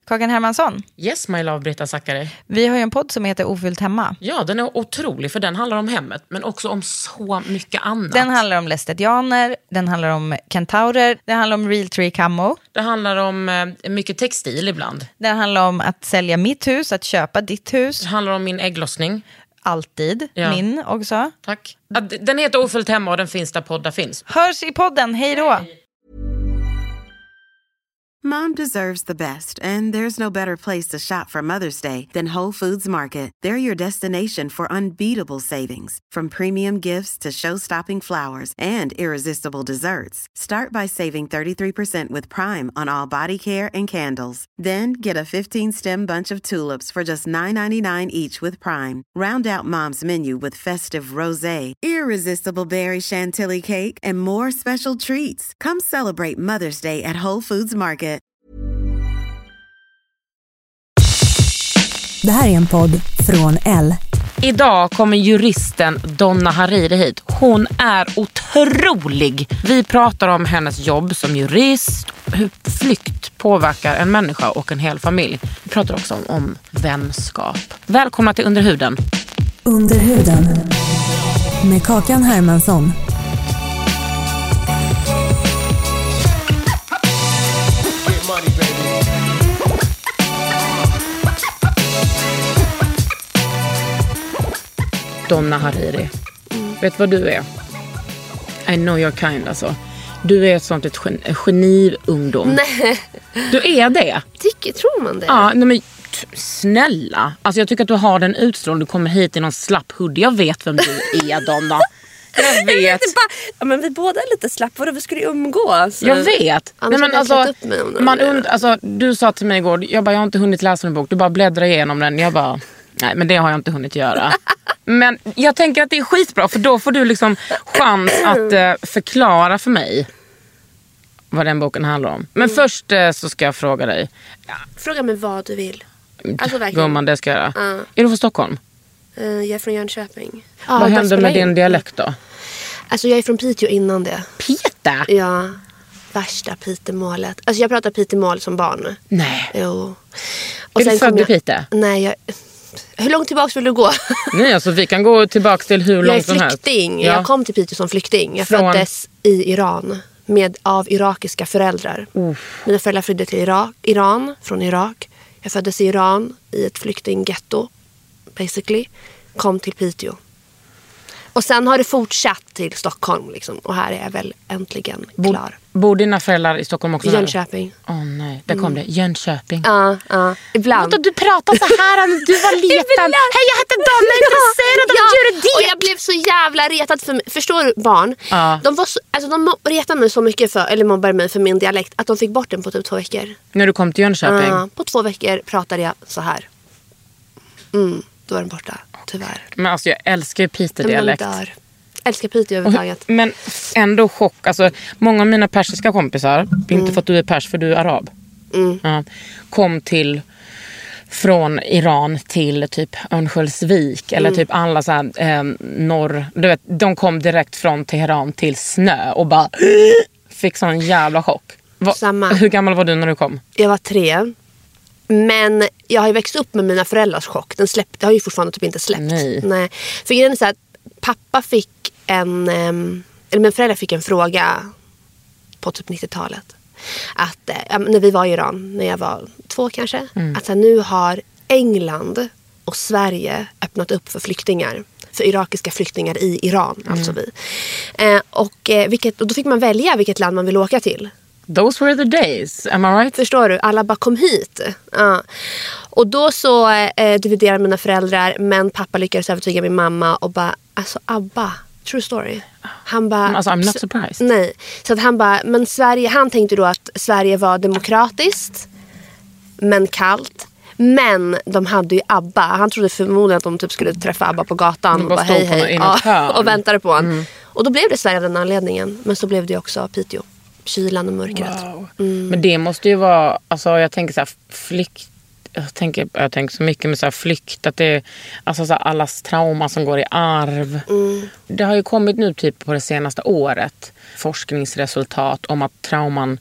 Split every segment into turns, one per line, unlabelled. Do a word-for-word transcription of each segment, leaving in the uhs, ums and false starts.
Kakan Hermansson.
Yes, my love, Britta Zackari.
Vi har ju en podd som heter Ofyllt hemma.
Ja, den är otrolig för den handlar om hemmet, men också om så mycket annat.
Den handlar om lästetianer, den handlar om kentaurer, den handlar om real tree camo.
Det handlar om eh, mycket textil ibland.
Den handlar om att sälja mitt hus, att köpa ditt hus.
Det handlar om min ägglossning.
Alltid, ja. Min också.
Tack. Den heter Ofyllt hemma och den finns där poddar finns.
Hörs i podden, hej då!
Mom deserves the best, and there's no better place to shop for Mother's Day than Whole Foods Market. They're your destination for unbeatable savings, from premium gifts to show-stopping flowers and irresistible desserts. Start by saving thirty-three percent with Prime on all body care and candles. Then get a fifteen-stem bunch of tulips for just nine ninety-nine each with Prime. Round out Mom's menu with festive rosé, irresistible berry chantilly cake, and more special treats. Come celebrate Mother's Day at Whole Foods Market.
Det här är en podd från Elle.
Idag kommer juristen Donna Hariri hit. Hon är otrolig. Vi pratar om hennes jobb som jurist, hur flykt påverkar en människa och en hel familj. Vi pratar också om, om vänskap. Välkomna till Under huden.
Under huden med Kakan Hermansson.
Donna Hariri. Mm. Vet vad du är? I know your kind, alltså. Du är ett sånt ett gen- geni-ungdom.
Nej.
Du är det.
Tycker, tror man det?
Ja, nej men t- snälla. Alltså jag tycker att du har den utstrålning. Du kommer hit i någon slapp hoodie. Jag vet vem du är, Donna. Jag vet.
Jag bara, ja, men vi båda är lite slapp. Vadå, vi skulle ju umgås.
Jag vet.
Nej, men alltså,
man und- alltså, du sa till mig igår, jag bara, jag har inte hunnit läsa en bok. Du bara bläddrar igenom den. Jag bara, nej men det har jag inte hunnit göra. Men jag tänker att det är skitbra, för då får du liksom chans att eh, förklara för mig vad den boken handlar om. Men mm. först eh, så ska jag fråga dig.
Ja, fråga mig vad du vill. Alltså verkligen.
Gumman, det ska jag göra.
Uh.
Är du från Stockholm?
Uh, jag är från Jönköping.
Ah, vad hände med din dialekt då?
Alltså jag är från Piteå innan det.
Piteå?
Ja, värsta Pitemålet. Alltså jag pratar Pitemål som barn.
Nej.
Jo.
Och är du född i Piteå?
Nej, jag... Hur långt tillbaka vill du gå?
Nej, alltså vi kan gå tillbaka till hur långt som helst.
Jag är flykting.
Ja.
Jag kom till Piteå som flykting. Jag
Från...
föddes i Iran med, av irakiska föräldrar. Uh. Mina föräldrar flydde till Irak, Iran från Irak. Jag föddes i Iran i ett flyktinggetto, basically. Kom till Piteå. Och sen har det fortsatt till Stockholm liksom. Och här är jag väl äntligen klar.
Bor dina föräldrar i Stockholm också?
Jönköping.
Åh oh, nej, där kom mm. det. Jönköping.
Ja, ja. Ibland.
Vänta, du pratar så här när du var liten. Hej, jag heter Donna, jag är intresserad av
ja.
juridik.
Och jag blev så jävla retad för mig. Förstår du, barn?
Ja.
De, var så, alltså, de retade mig så mycket för, eller mobbade mig för min dialekt, att de fick bort den på typ två veckor.
När du kom till Jönköping?
Ja, på två veckor pratade jag så här. Mm, då var den borta, tyvärr.
Men alltså jag älskar ju Piteå-dialekt.
Älskar Piteå överhuvudtaget.
Men ändå chock. Alltså, många av mina persiska kompisar, mm. inte för att du är pers, för du är arab,
mm.
ja, kom till från Iran till typ Örnsköldsvik mm. eller typ alla så här eh, norr, du vet, de kom direkt från Teheran till snö och bara fick sån jävla chock. Va,
Samma.
Hur gammal var du när du kom?
Jag var tre. Men jag har ju växt upp med mina föräldrars chock. Den släppte, jag har ju fortfarande typ inte släppt.
Nej.
Nej. För grejen är så att pappa fick en, eller min föräldrar fick en fråga på typ nittiotalet. Att äh, när vi var i Iran, när jag var två kanske. Mm. Att så här, nu har England och Sverige öppnat upp för flyktingar. För irakiska flyktingar i Iran, mm. alltså vi. Eh, och, eh, vilket, och då fick man välja vilket land man vill åka till.
Those were the days, am I right?
Förstår du? Alla bara kom hit. Ja. Och då så eh, dividerade mina föräldrar, men pappa lyckades övertyga min mamma och bara, alltså Abba, true story. Han bara,
alltså I'm not surprised.
Nej. Så att han bara, men Sverige, han tänkte då att Sverige var demokratiskt men kallt. Men de hade ju Abba. Han trodde förmodligen att de typ skulle träffa Abba på gatan och bara hej hej ja, och väntade på honom. Mm. Och då blev det Sverige av den anledningen. Men så blev det också Piteå. Kylan och mörkret.
Wow.
Mm.
Men det måste ju vara, alltså jag tänker så här flykt, jag tänker, jag tänker så mycket med så här flykt, att det är alltså så här allas trauma som går i arv.
Mm.
Det har ju kommit nu typ på det senaste året forskningsresultat om att trauman,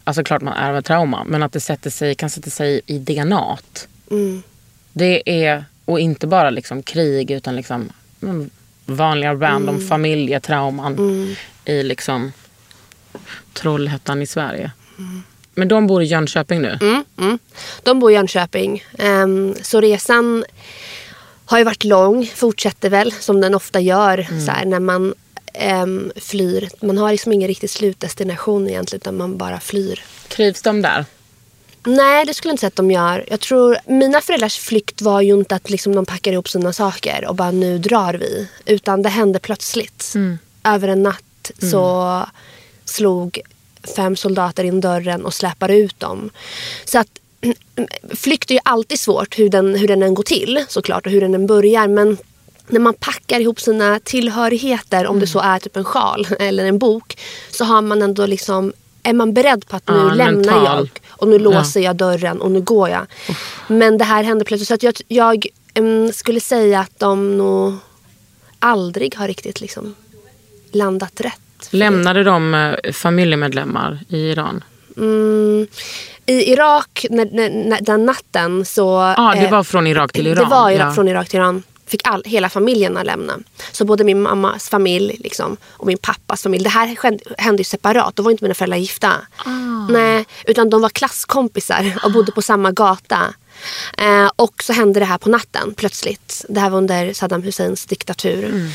alltså klart man ärver trauma, men att det sätter sig, kan sätta sig i D N A-t.
Mm.
Det är, och inte bara liksom krig, utan liksom vanliga random mm. familjetrauman mm. i liksom Trollhättan i Sverige. Mm. Men de bor i Jönköping nu?
Mm, mm. De bor i Jönköping. Um, så resan har ju varit lång, fortsätter väl som den ofta gör mm. så här, när man um, flyr. Man har liksom ingen riktig slutdestination egentligen, utan man bara flyr.
Trivs de där?
Nej, det skulle jag inte säga att de gör. Jag tror, mina föräldrars flykt var ju inte att liksom de packar ihop sina saker och bara nu drar vi. Utan det hände plötsligt. Mm. Över en natt mm. så slog fem soldater in dörren och släpade ut dem. Så att flykt är ju alltid svårt, hur den, hur den än går till såklart och hur den än börjar. Men när man packar ihop sina tillhörigheter, om mm. det så är typ en sjal eller en bok, så har man ändå liksom, är man beredd på att nu ja, lämnar mental. jag och nu låser ja. jag dörren och nu går jag. Uff. Men det här hände plötsligt, så att jag, jag um, skulle säga att de nog aldrig har riktigt liksom landat rätt.
Lämnade de familjemedlemmar i Iran?
Mm, i Irak, när, när, den natten så...
Ja, ah, det var från Irak till Iran.
Det var Irak,
ja.
från Irak till Iran. Fick all, hela familjerna lämna. Så både min mammas familj liksom, och min pappas familj. Det här hände ju separat. Då var inte mina föräldrar gifta. Ah. Nej, utan de var klasskompisar och bodde på samma gata. Eh, och så hände det här på natten plötsligt. Det här var under Saddam Husseins diktatur. Mm.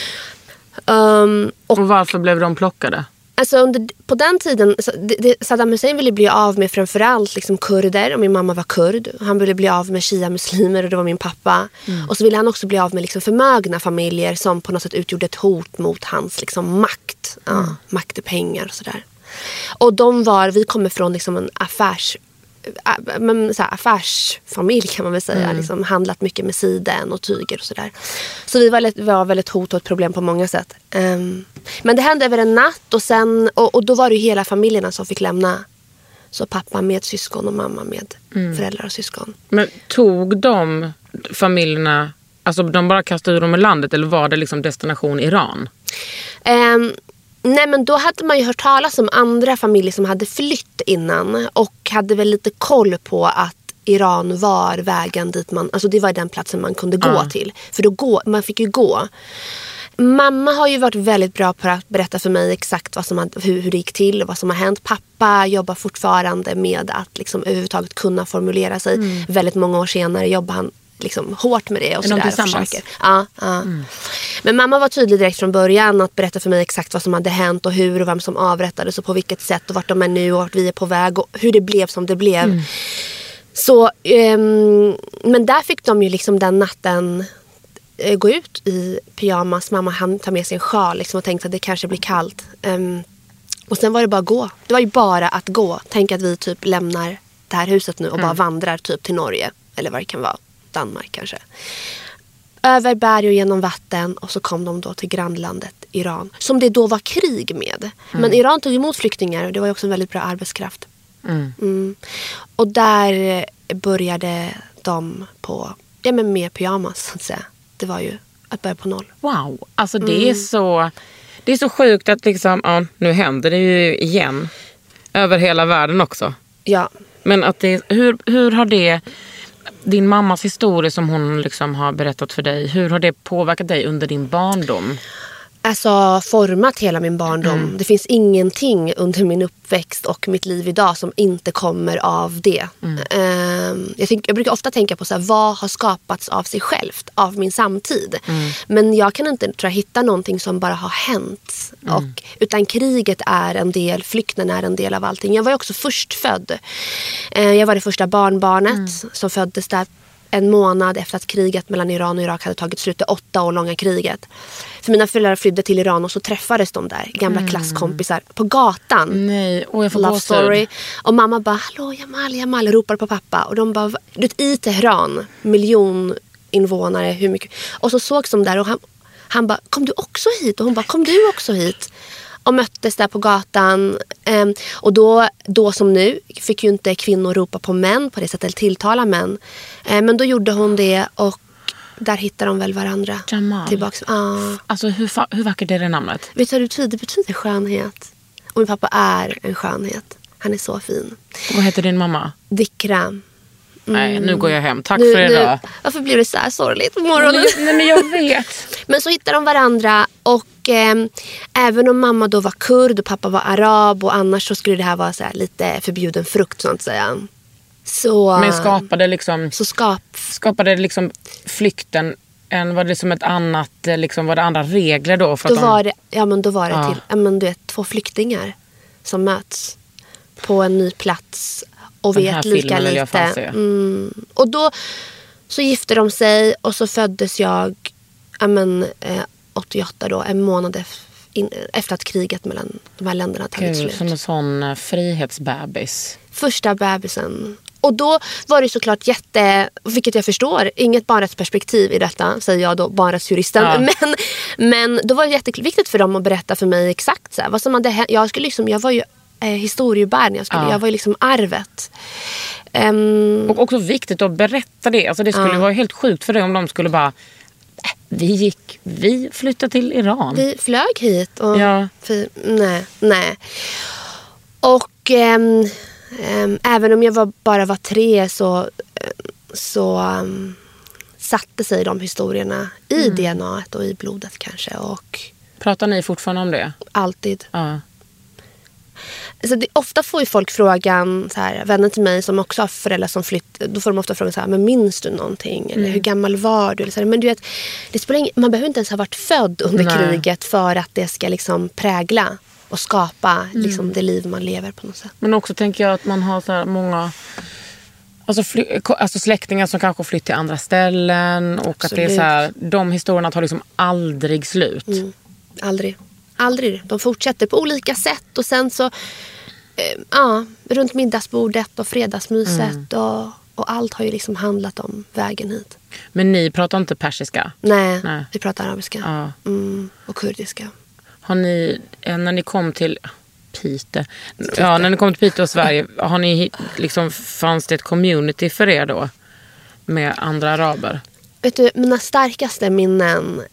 Um, och,
och varför blev de plockade?
Alltså under, på den tiden, det, det, Saddam Hussein ville bli av med framförallt liksom kurder, och min mamma var kurd. Han ville bli av med shia-muslimer, och det var min pappa. Mm. Och så ville han också bli av med liksom förmögna familjer som på något sätt utgjorde ett hot mot hans liksom makt. Mm. Ja, makt och pengar och sådär. Och de var, vi kommer från liksom en affärs... Men, så här, affärsfamilj kan man väl säga, mm. liksom, handlat mycket med siden och tyger och sådär. Så vi var, var väldigt hot och ett problem på många sätt. Um, men det hände över en natt, och, sen, och, och då var det ju hela familjerna som fick lämna. Så pappa med syskon och mamma med mm. föräldrar och syskon. Men
tog de familjerna, alltså de bara kastade ur dem i landet, eller var det liksom destination Iran?
Um, Nej, men då hade man ju hört talas om andra familjer som hade flytt innan och hade väl lite koll på att Iran var vägen dit man, alltså det var den platsen man kunde gå uh. till. För då gå, man fick ju gå. Mamma har ju varit väldigt bra på att berätta för mig exakt vad som hade, hur, hur det gick till och vad som har hänt. Pappa jobbar fortfarande med att liksom överhuvudtaget kunna formulera sig. Mm. Väldigt många år senare jobbar han liksom hårt med det och så där försöker. Ja, ja. Mm. Men mamma var tydlig direkt från början att berätta för mig exakt vad som hade hänt och hur och vem som avrättades och på vilket sätt och vart de är nu och vart vi är på väg och hur det blev som det blev. Mm. Så, um, men där fick de ju liksom den natten uh, gå ut i pyjamas. Mamma hann ta med sig en sjal liksom, och tänkte att det kanske blir kallt. Um, och sen var det bara att gå. Det var ju bara att gå. Tänk att vi typ lämnar det här huset nu och mm. bara vandrar typ till Norge eller vad det kan vara. Danmark kanske. Över berg och genom vatten, och så kom de då till grannlandet Iran, som det då var krig med. Mm. Men Iran tog emot flyktingar och det var ju också en väldigt bra arbetskraft. Mm. Mm. Och där började de på, ja, men med pyjamas så att säga. Det var ju att börja på noll.
Wow, alltså det mm. är så det är så sjukt att liksom, ja, nu händer det ju igen över hela världen också.
Ja.
Men att det, hur, hur har det, din mammas historia som hon liksom har berättat för dig, hur har det påverkat dig under din barndom?
Alltså format hela min barndom. Mm. Det finns ingenting under min uppväxt och mitt liv idag som inte kommer av det. Mm. Uh, jag, tänk, jag brukar ofta tänka på så här, vad har skapats av sig självt, av min samtid. Mm. Men jag kan inte tror jag, hitta någonting som bara har hänt. Mm. Och, utan kriget är en del, flykten är en del av allting. Jag var ju också förstfödd. Uh, jag var det första barnbarnet mm. som föddes där en månad efter att kriget mellan Iran och Irak hade tagit slut, det åtta år långa kriget. För mina föräldrar flydde till Iran och så träffades de där, gamla mm. klasskompisar, på gatan.
Nej, och jag får
Love story. Och mamma bara, hallå Jamal, Jamal, ropar på pappa. Och de bara, du vet, i Teheran, miljon invånare, hur mycket. Och så sågs de där och han, han bara, kom du också hit? Och hon bara, kom du också hit? Och möttes där på gatan. Um, och då, då som nu fick ju inte kvinnor ropa på män på det sättet, eller tilltala män. Um, men då gjorde hon det och där hittar de väl varandra.
Jamal.
Tillbaks. Uh.
Alltså hur, fa- hur vackert är det namnet?
Vet du vad det betyder? Det betyder skönhet. Och min pappa är en skönhet. Han är så fin.
Vad heter din mamma?
Dikra.
Nej, nu går jag hem. Tack
Nu,
för
nu,
idag.
varför blir det så här sorgligt på morgonen?
Nej, men jag vet.
Men så hittar de varandra och eh, även om mamma då var kurd och pappa var arab och annars så skulle det här vara så här lite förbjuden frukt, så att säga. Så,
Men skapade liksom
så skap...
skapade liksom flykten en, var det liksom ett annat, liksom var det andra regler då för
Då
att de...
var det, ja men då var det
Ja.
till, ja men du vet, två flyktingar som möts på en ny plats och
Den här
vet lika
filmen vill jag fan
lite.
se.
Mm. Och då så gifte de sig och så föddes jag, ja men eh, åttioåtta då, en månad ef- in, efter att kriget mellan de här länderna tagit
Gud,
slut.
som en sån uh, frihetsbebis.
Första bebisen. Och då var det såklart jätte, vilket jag förstår, inget barnrättsperspektiv i detta, säger jag då, barnrättsjuristen.
Ja.
Men, men då var det jätteviktigt för dem att berätta för mig exakt så här, vad som hade hänt. Jag, skulle liksom, jag var ju eh, historiebärare, jag, skulle,
Ja.
jag var ju liksom arvet. Um,
Och också viktigt att berätta det. Alltså det skulle
Ja.
vara helt sjukt för dig om de skulle bara, äh, vi gick, vi flyttade till Iran.
vi flög hit. Och
Ja.
för, nej, nej. Och ehm, ehm, även om jag var, bara var tre så, så um, satte sig de historierna i
Mm.
D N A-et och i blodet kanske. Och
Pratar ni fortfarande om det?
alltid.
Ja.
Alltså det, ofta får ju folk frågan, så här, vänner till mig som också har föräldrar som flytt, då får de ofta frågan så här, men minns du någonting? Eller hur gammal var du? Eller så här, men du vet, det spelar ingen, man behöver inte ens ha varit född under
Nej.
kriget för att det ska liksom prägla och skapa liksom det liv man lever på något sätt.
Men också tänker jag att man har så här många alltså, fly, alltså släktingar som kanske flytt till andra ställen och att det är
Absolut.
så här, de historierna tar liksom aldrig slut.
Mm. Aldrig. Aldrig. De fortsätter på olika sätt och sen så eh, ja, runt middagsbordet och fredagsmyset och, och allt har ju liksom handlat om vägen hit.
Men ni pratar inte persiska?
Nej,
Nej.
vi pratar arabiska
Ja.
mm, och kurdiska.
Har ni, eh, när ni kom till Piteå, ja, när ni kom till Piteå och Sverige, har ni liksom, fanns det ett community för er då? Med andra araber?
Vet du, mina starkaste minnen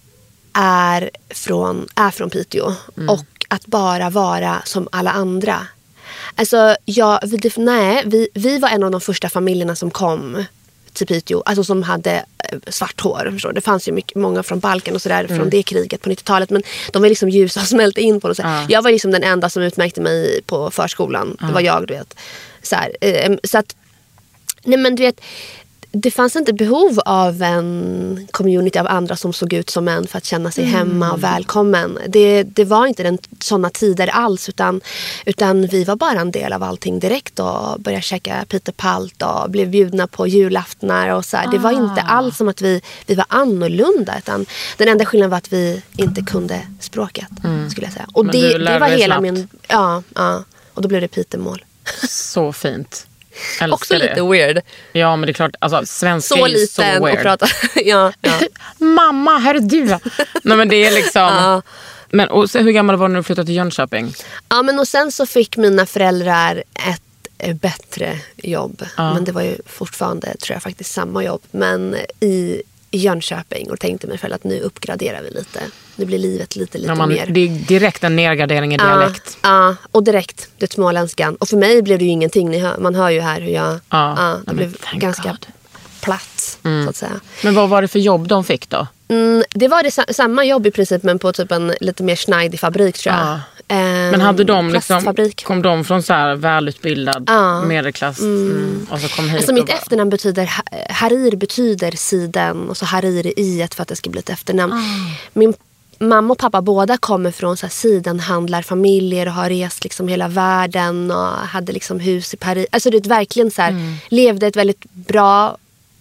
är från, är från Piteå. Och att bara vara som alla andra. Alltså, jag, vi, nej, vi, vi var en av de första familjerna som kom till Piteå. Alltså som hade eh, svart hår. Förstår du? Det fanns ju mycket, många från Balkan och sådär från det kriget på nittiotalet. Men de var liksom ljusa och smälte in på något sätt.
Ja.
Jag var liksom den enda som utmärkte mig på förskolan. Det var jag, du vet. Så, här, eh, så att, nej men du vet, det fanns inte behov av en community av andra som såg ut som en för att känna sig hemma och välkommen. Det, det var inte den, såna tider alls utan, utan vi var bara en del av allting direkt och började käka Peter Palt och blev bjudna på julaftnar och så här. Det var inte alls som att vi, vi var annorlunda utan den enda skillnaden var att vi inte kunde språket skulle jag säga. Och
Men du
det, det
lärde
var
dig
hela
snabbt.
min, ja, ja, och då blev det Pitemål.
Så fint. Älskar
Också
det.
lite weird.
Ja, men det är klart, alltså svenska
Så
är ju så
liten och
weird.
prata. ja, ja.
Mamma, här är du. Nej, men det är liksom...
Ja.
Men, och så, hur gammal var du när du flyttade till Jönköping?
Ja, men och sen så fick mina föräldrar ett eh, bättre jobb.
Ja.
Men det var ju fortfarande, tror jag, faktiskt samma jobb. Men i, i Jönköping. Och tänkte mig själv att nu uppgraderar vi lite. Nu blir livet lite, lite
När man,
mer.
det är direkt en nedgradering i dialekt.
Ja, ja, och direkt. Det småländskan. Och för mig blev det ju ingenting. Ni hör, man hör ju här hur jag...
Ja.
Ja,
Nej,
det
men
blev
thank
ganska
God.
platt, så att säga.
Men vad var det för jobb de fick då?
Mm, det var det sa- samma jobb i princip men på typ en lite mer schneidig fabrik tror jag.
Ja.
Ehm,
Men hade de liksom,
plastfabrik.
kom de från så här välutbildad
Ja.
medelklass mm. och så kom hit
Alltså
och
mitt
bara,
efternamn betyder, ha- Harir betyder siden och så Harir i ett för att det ska bli ett efternamn. Min mamma och pappa båda kommer från så här sidenhandlarfamiljer och har rest liksom hela världen och hade liksom hus i Paris. Alltså det är verkligen så här, levde ett väldigt bra,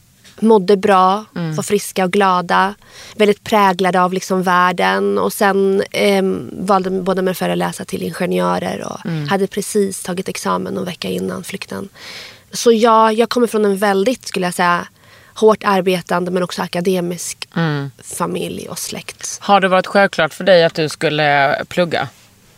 mådde bra, var friska och glada, väldigt präglade av liksom världen och sen eh, valde båda mina föräldrar läsa till ingenjörer och hade precis tagit examen någon vecka innan flykten. Så jag, jag kommer från en väldigt, skulle jag säga, hårt arbetande men också akademisk familj och släkt.
har det varit självklart för dig att du skulle plugga?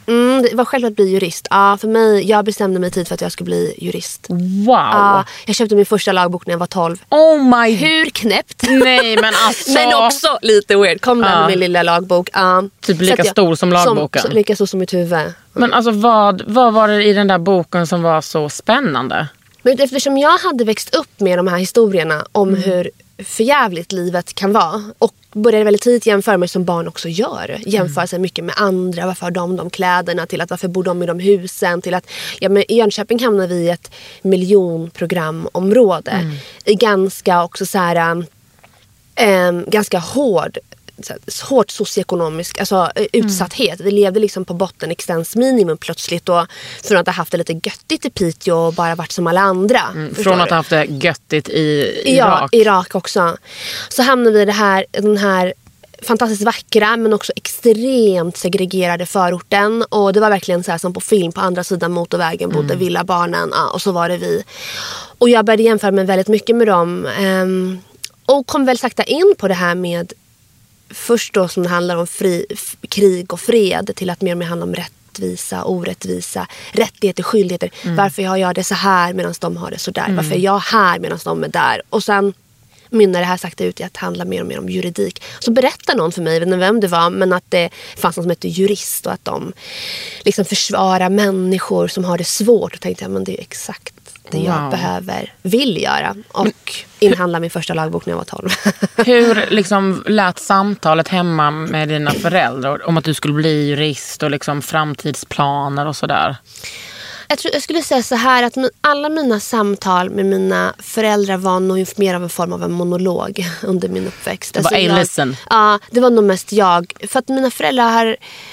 Mm, det var själv att bli jurist. Ja, för mig, jag bestämde mig tid för att jag skulle bli jurist.
Wow.
Ja, jag köpte min första lagbok när jag var tolv.
Oh my.
Hur knäppt?
Nej, men alltså.
Men också lite weird. Kom där
Ja.
med min lilla lagbok. Ja.
Typ
Så
lika
att jag-
stor som lagboken.
Som, lika stor som mitt huvud.
Men alltså vad, vad var det i den där boken som var så spännande?
Men eftersom jag hade växt upp med de här historierna om
Mm.
hur förjävligt livet kan vara och började väldigt tidigt jämföra mig som barn också gör. Jämföra sig mycket med andra. Varför har de de kläderna? Till att varför bor de i de husen? Till att ja, men i Jönköping hamnar vi i ett miljonprogramområde. Mm. I ganska också så här äh, ganska hård så här, hårt socioekonomisk alltså, utsatthet. Mm. Vi levde liksom på botten existensminimum plötsligt och från att ha haft det lite göttigt i Piteå och bara varit som alla andra.
Mm, från att ha haft det göttigt i Irak.
Ja, Irak också. Så hamnade vi i det här, den här fantastiskt vackra men också extremt segregerade förorten. Och det var verkligen så här som på film, på andra sidan motorvägen bodde mm. villabarnen. Ja, och så var det vi. Och jag började jämföra mig väldigt mycket med dem. Um, och kom väl sakta in på det här med först då som det handlar om fri, f- krig och fred till att mer och mer handla om rättvisa, orättvisa, rättigheter, skyldigheter. Mm. Varför har jag det så här medan de har det så där? Mm. Varför är jag här medan de är där? Och sen mynnar det här sakta ut i att handla mer och mer om juridik. Så berättar någon för mig, jag vet inte vem det var, men att det fanns någon som heter jurist och att de liksom försvarar människor som har det svårt. Och tänkte jag, men det är ju exakt det
wow.
jag behöver, vill göra. Och men, inhandla min första lagbok när jag var tolv.
Hur liksom lät samtalet hemma med dina föräldrar om att du skulle bli jurist och liksom framtidsplaner och sådär?
Jag, tror, jag skulle säga så här att min, alla mina samtal med mina föräldrar var nog mer av en form av en monolog under min uppväxt.
Det var
alltså,
a listen.
Ja, det var nog mest jag. För att mina föräldrar har...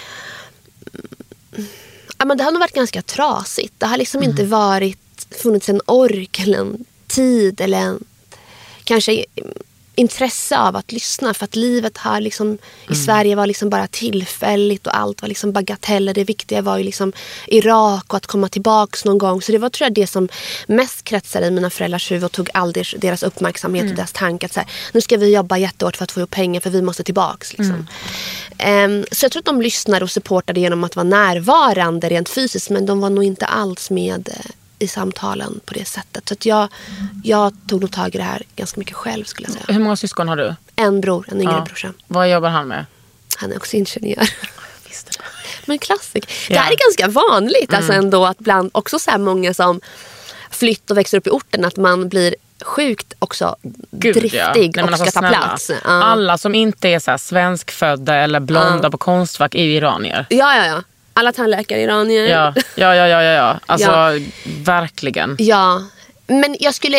Ja, men det har nog varit ganska trasigt. Det har liksom mm. inte varit funnits en ork eller en tid eller en, kanske intresse av att lyssna, för att livet här liksom mm. i Sverige var liksom bara tillfälligt och allt var liksom bagateller. Det viktiga var ju liksom Irak och att komma tillbaks någon gång. Så det var, tror jag, det som mest kretsade i mina föräldrars huvud och tog all deras uppmärksamhet mm. och deras tankar. Så här, nu ska vi jobba jättehårt för att få ihop pengar för vi måste tillbaks liksom. Mm. Um, så jag tror att de lyssnade och supportade genom att vara närvarande rent fysiskt, men de var nog inte alls med i samtalen på det sättet. Så att jag, jag tog nog tag i det här ganska mycket själv, skulle jag säga.
Hur många syskon har du?
En bror, en yngre
ja.
brorsa.
Vad jobbar han med?
Han är också ingenjör.
Visst det.
Men klassik.
Ja.
Det här är ganska vanligt.
Mm.
Alltså ändå att bland också så här många som flytt och växer upp i orten, att man blir sjukt också Gud, driftig ja. Nej, och
alltså,
ska ta plats. Uh.
Alla som inte är så här svenskfödda eller blonda uh. på Konstfack är ju iranier.
Ja, ja, ja. Alla tandläkare iranier.
Ja, ja, ja, ja, ja. Alltså ja. Verkligen.
Ja, men jag skulle...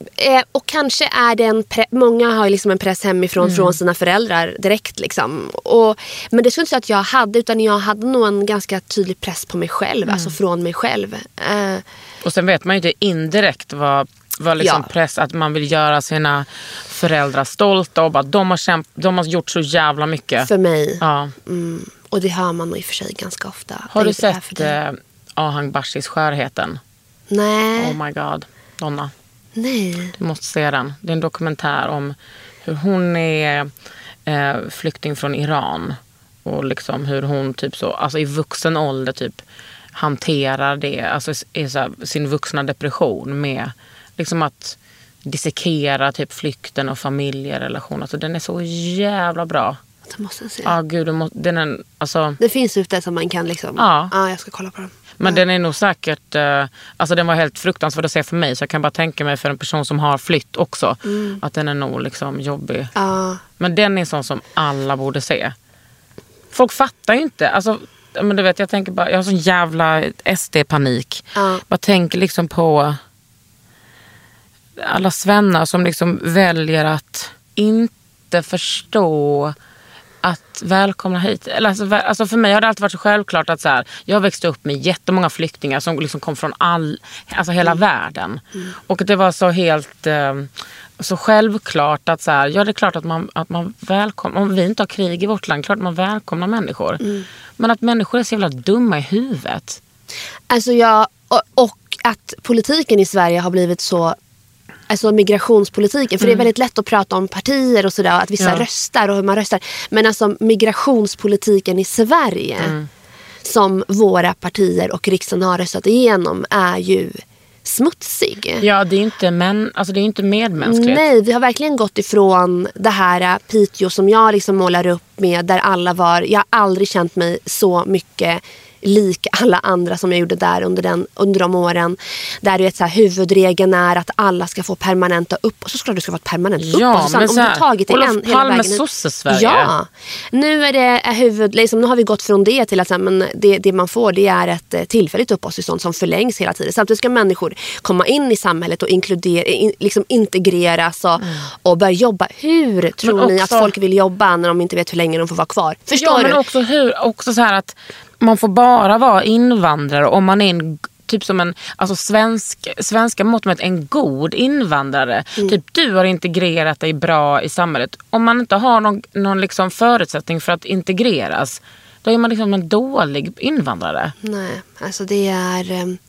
Och kanske är det en... Pre, många har ju liksom en press hemifrån mm. från sina föräldrar direkt liksom. Och, men det skulle inte säga att jag hade, utan jag hade nog en ganska tydlig press på mig själv. Mm. Alltså från mig själv. Uh,
och sen vet man ju inte indirekt vad... var liksom ja. press att man vill göra sina föräldrar stolta och bara de har, kämp- de har gjort så jävla mycket.
För mig.
Ja.
Mm. Och det hör man nog i och för sig ganska ofta.
Har du sett eh, Ahang Bashis Skörheten?
Nej.
Oh my god, Donna.
Nej.
Du måste se den. Det är en dokumentär om hur hon är eh, flykting från Iran. Och liksom hur hon typ så, alltså i vuxen ålder typ hanterar det, alltså i så här, sin vuxna depression med liksom att dissekera typ flykten och familjerelationer. Alltså den är så jävla bra.
Det måste jag se.
Ja, gud, måste, den är, alltså...
Det finns ute som man kan liksom...
Ja.
Ja, jag ska kolla på den.
Men
ja.
den är nog säkert... Uh, alltså den var helt fruktansvärd att se för mig. Så jag kan bara tänka mig för en person som har flytt också. Mm. Att den är nog liksom jobbig.
Ja.
Men den är sån som alla borde se. Folk fattar ju inte. Alltså, men du vet, jag tänker bara... Jag har sån jävla S D-panik.
Ja.
Jag tänker liksom på... alla svennar som liksom väljer att inte förstå att välkomna hit. Alltså, alltså för mig har det alltid varit så självklart att så här, jag växte upp med jättemånga flyktingar som liksom kom från all, alltså hela mm. världen. Mm. Och det var så helt eh, så självklart att så här, ja, det är klart att man, att man välkomnar, om vi inte har krig i vårt land, klart man välkomnar människor. Mm. Men att människor är så jävla dumma i huvudet.
Alltså jag, och, och att politiken i Sverige har blivit så, alltså migrationspolitiken, för mm. det är väldigt lätt att prata om partier och sådär, att vissa ja. röstar och hur man röstar, men alltså migrationspolitiken i Sverige mm. som våra partier och riksdagen har röstat igenom är ju smutsig.
Ja, det är inte, men, alltså det är inte medmänskligt.
Nej, vi har verkligen gått ifrån det här Piteå som jag liksom målar upp med, där alla var, jag har aldrig känt mig så mycket lik alla andra som jag gjorde där under, den, under de åren. Där det är ett så här, huvudregeln är att alla ska få permanenta upp. Och så ska det ska vara ett permanent
ja,
uppehållstillstånd.
Men så här,
om du tagit
Olof
en, hela
Palme
vägen.
sosse-Sverige.
Ja, nu är det huvud, liksom, nu har vi gått från det till att men det, det man får, det är ett tillfälligt uppehållstillstånd som förlängs hela tiden. Samtidigt ska människor komma in i samhället och inkludera, in, liksom integreras och, mm. och börja jobba. Hur tror
också,
ni att folk vill jobba när de inte vet hur länge de får vara kvar? Förstår
ja,
du?
men också, hur, också så här att man får bara vara invandrare om man är en, typ som en, alltså svensk, svenska mått med en god invandrare. Mm. Typ du har integrerat dig bra i samhället. Om man inte har någon, någon liksom förutsättning för att integreras, då är man liksom en dålig invandrare.
Nej, alltså det är... Um,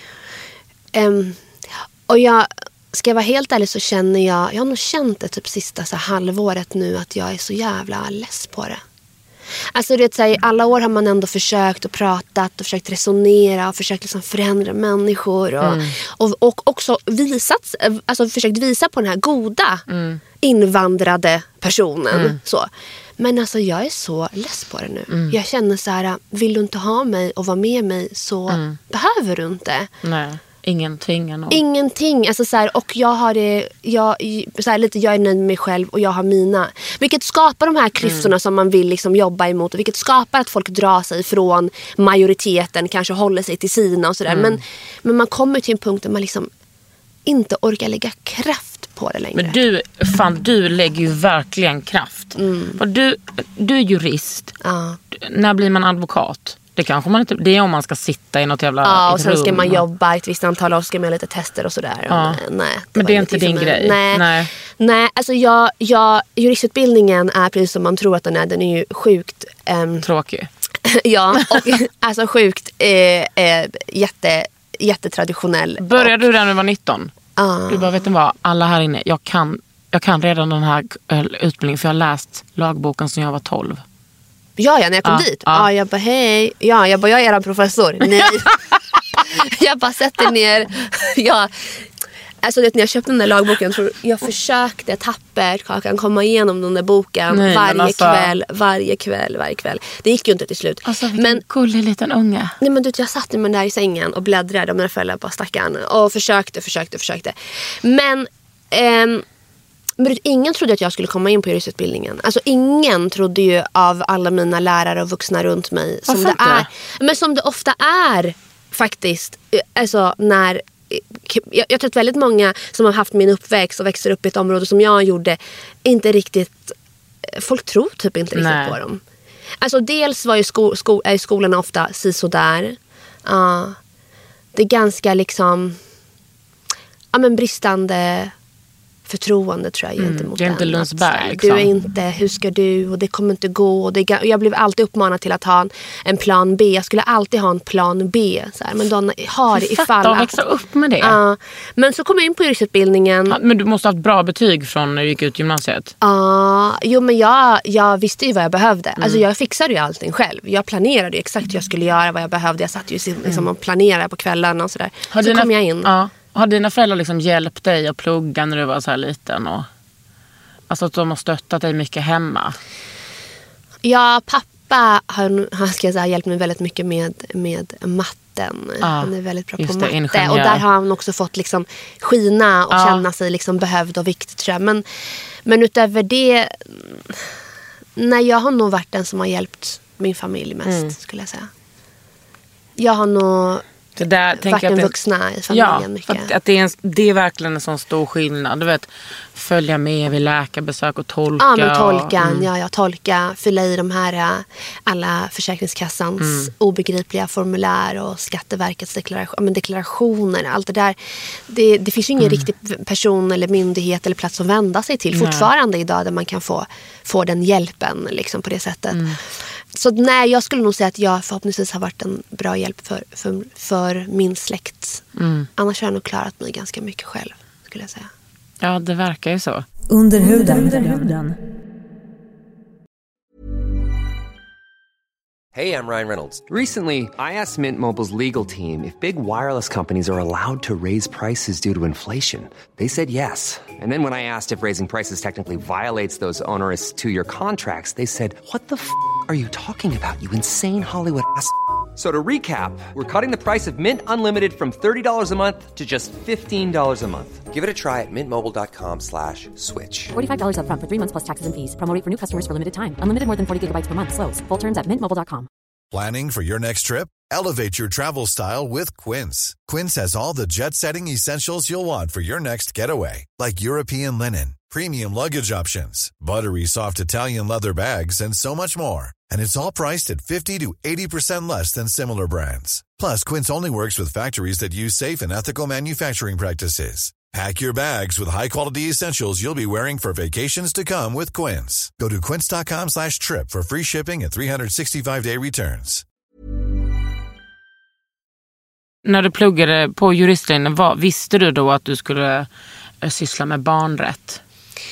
um, och jag... Ska jag vara helt ärlig så känner jag... Jag har nog känt det typ sista så halvåret nu att jag är så jävla less på det. Alltså det är så här, i alla år har man ändå försökt och pratat och försökt resonera och försökt liksom förändra människor och, mm. och, och också visat, alltså försökt visa på den här goda mm. invandrade personen. Mm. Så. Men alltså jag är så less på det nu. Mm. Jag känner så här, vill du inte ha mig och vara med mig så mm. behöver du inte.
Nej. Ingen tvingar någon.
Ingenting. Alltså så här, och jag har det, jag, så här, lite, jag är nöjd med mig själv och jag har mina. Vilket skapar de här klyftorna mm. som man vill liksom jobba emot. Och vilket skapar att folk drar sig från majoriteten. Kanske håller sig till sina och sådär. Mm. Men, men man kommer till en punkt där man liksom inte orkar lägga kraft på det längre.
Men du, fan, du lägger ju verkligen kraft. Mm. Och du, du är jurist.
Ja.
När blir man advokat? Det kanske man inte, det är om man ska sitta i något jävla
ja, och sen
rum.
Ska man jobba ett visst antal år, ska man göra lite tester och sådär.
Ja.
Och nej, det
men det är inte din grej.
Nej,
nej.
nej alltså jag, jag, juristutbildningen är precis som man tror att den är. Den är ju sjukt... Um,
tråkig.
ja, och alltså sjukt eh, eh, jätte, jättetraditionell.
Började
och,
du där när du var nitton?
Uh.
Du bara, vet du vad, alla här inne, jag kan, jag kan redan den här utbildningen för jag har läst lagboken sedan jag var tolv.
Ja, ja, när jag kom
ja,
dit.
Ja.
ja, jag bara, hej. Ja, jag bara, jag är er professor. Nej. jag bara sätter ner. ja. Alltså det, när jag köpte den där lagboken, tror jag försökte tappert Kakan komma igenom den där boken. Nej, varje alltså... kväll, varje kväll, varje kväll. Det gick ju inte till slut.
Alltså vilken gullig liten unge.
Nej, men du, jag satt med där i sängen och bläddrade. Och mina föräldrar bara stackarn. Och försökte, försökte, försökte. Men... Ehm, Men ingen trodde att jag skulle komma in på juristutbildningen. Alltså ingen trodde ju av alla mina lärare och vuxna runt mig som det är. Men som det ofta är faktiskt. Alltså när jag, jag tror att väldigt många som har haft min uppväxt och växer upp i ett område som jag gjorde inte riktigt, folk tror typ inte riktigt Nej. På dem. Alltså dels var ju sko, sko, är skolorna ofta sisådär. Uh, det är ganska liksom ja men bristande förtroende tror jag gentemot
mm, det är inte
den.
Lundsberg,
Att,
liksom.
Du är inte, hur ska du och det kommer inte gå och, det, och jag blev alltid uppmanad till att ha en, en plan B. Jag skulle alltid ha en plan B så här, men de har det ifall
att växa upp med det.
Uh, men så kom jag in på juristutbildningen.
Ja, men du måste ha haft bra betyg från när du gick ut gymnasiet.
Ja, uh, jo men jag, jag visste ju vad jag behövde. Mm. Alltså jag fixade ju allting själv. Jag planerade ju exakt hur jag skulle göra, vad jag behövde. Jag satt ju liksom och planerade på kvällarna och sådär. Så dina, kom jag in.
Ja. Har dina föräldrar liksom hjälpt dig att plugga när du var så här liten? Och, alltså att de har stöttat dig mycket hemma?
Ja, pappa har, har ska jag säga, hjälpt mig väldigt mycket med, med matten. Ja, han är väldigt bra på matte. Ingenjör. Och där har han också fått liksom skina och ja. Känna sig liksom behövd och viktig tror jag. Men, men utöver det, nej, jag har nog varit den som har hjälpt min familj mest mm. skulle jag säga. Jag har nog...
Det där,
varit en vuxna i familjen
ja,
mycket.
Att, att det, är en, det är verkligen en sån stor skillnad. Du vet, följa med vid läkarbesök och tolka.
Ja, men tolka.
Och, mm.
ja, jag tolka. Fylla i de här alla Försäkringskassans mm. obegripliga formulär och Skatteverkets deklaration, men deklarationer. Allt det där. Det, det finns ju ingen mm. riktig person eller myndighet eller plats att vända sig till. Nej. Fortfarande idag där man kan få, få den hjälpen liksom, på det sättet. Mm. Så nej, jag skulle nog säga att jag förhoppningsvis har varit en bra hjälp för, för, för min släkt. Mm. Annars har jag nog klarat mig ganska mycket själv, skulle jag säga.
Ja, det verkar ju så.
Under huden. Under huden.
Hey, I'm Ryan Reynolds. Recently, I asked Mint Mobile's legal team if big wireless companies are allowed to raise prices due to inflation. They said yes. And then when I asked if raising prices technically violates those onerous two-year contracts, they said, what the f*** are you talking about, you insane Hollywood ass f- So to recap, we're cutting the price of Mint Unlimited from thirty dollars a month to just fifteen dollars a month. Give it a try at mintmobile.com slash switch.
forty-five dollars up front for three months plus taxes and fees. Promo rate for new customers for limited time. Unlimited more than forty gigabytes per month. Slows full terms at mint mobile dot com.
Planning for your next trip? Elevate your travel style with Quince. Quince has all the jet-setting essentials you'll want for your next getaway, like European linen, premium luggage options, buttery soft Italian leather bags, and so much more. And it's all priced at fifty to eighty percent less than similar brands. Plus, Quince only works with factories that use safe and ethical manufacturing practices. Pack your bags with high-quality essentials you'll be wearing for vacations to come with Quince. Go to quince.com slash trip for free shipping and three sixty-five day returns.
När du pluggade på juristlinjen, vad, visste du då att du skulle äh, syssla med barnrätt?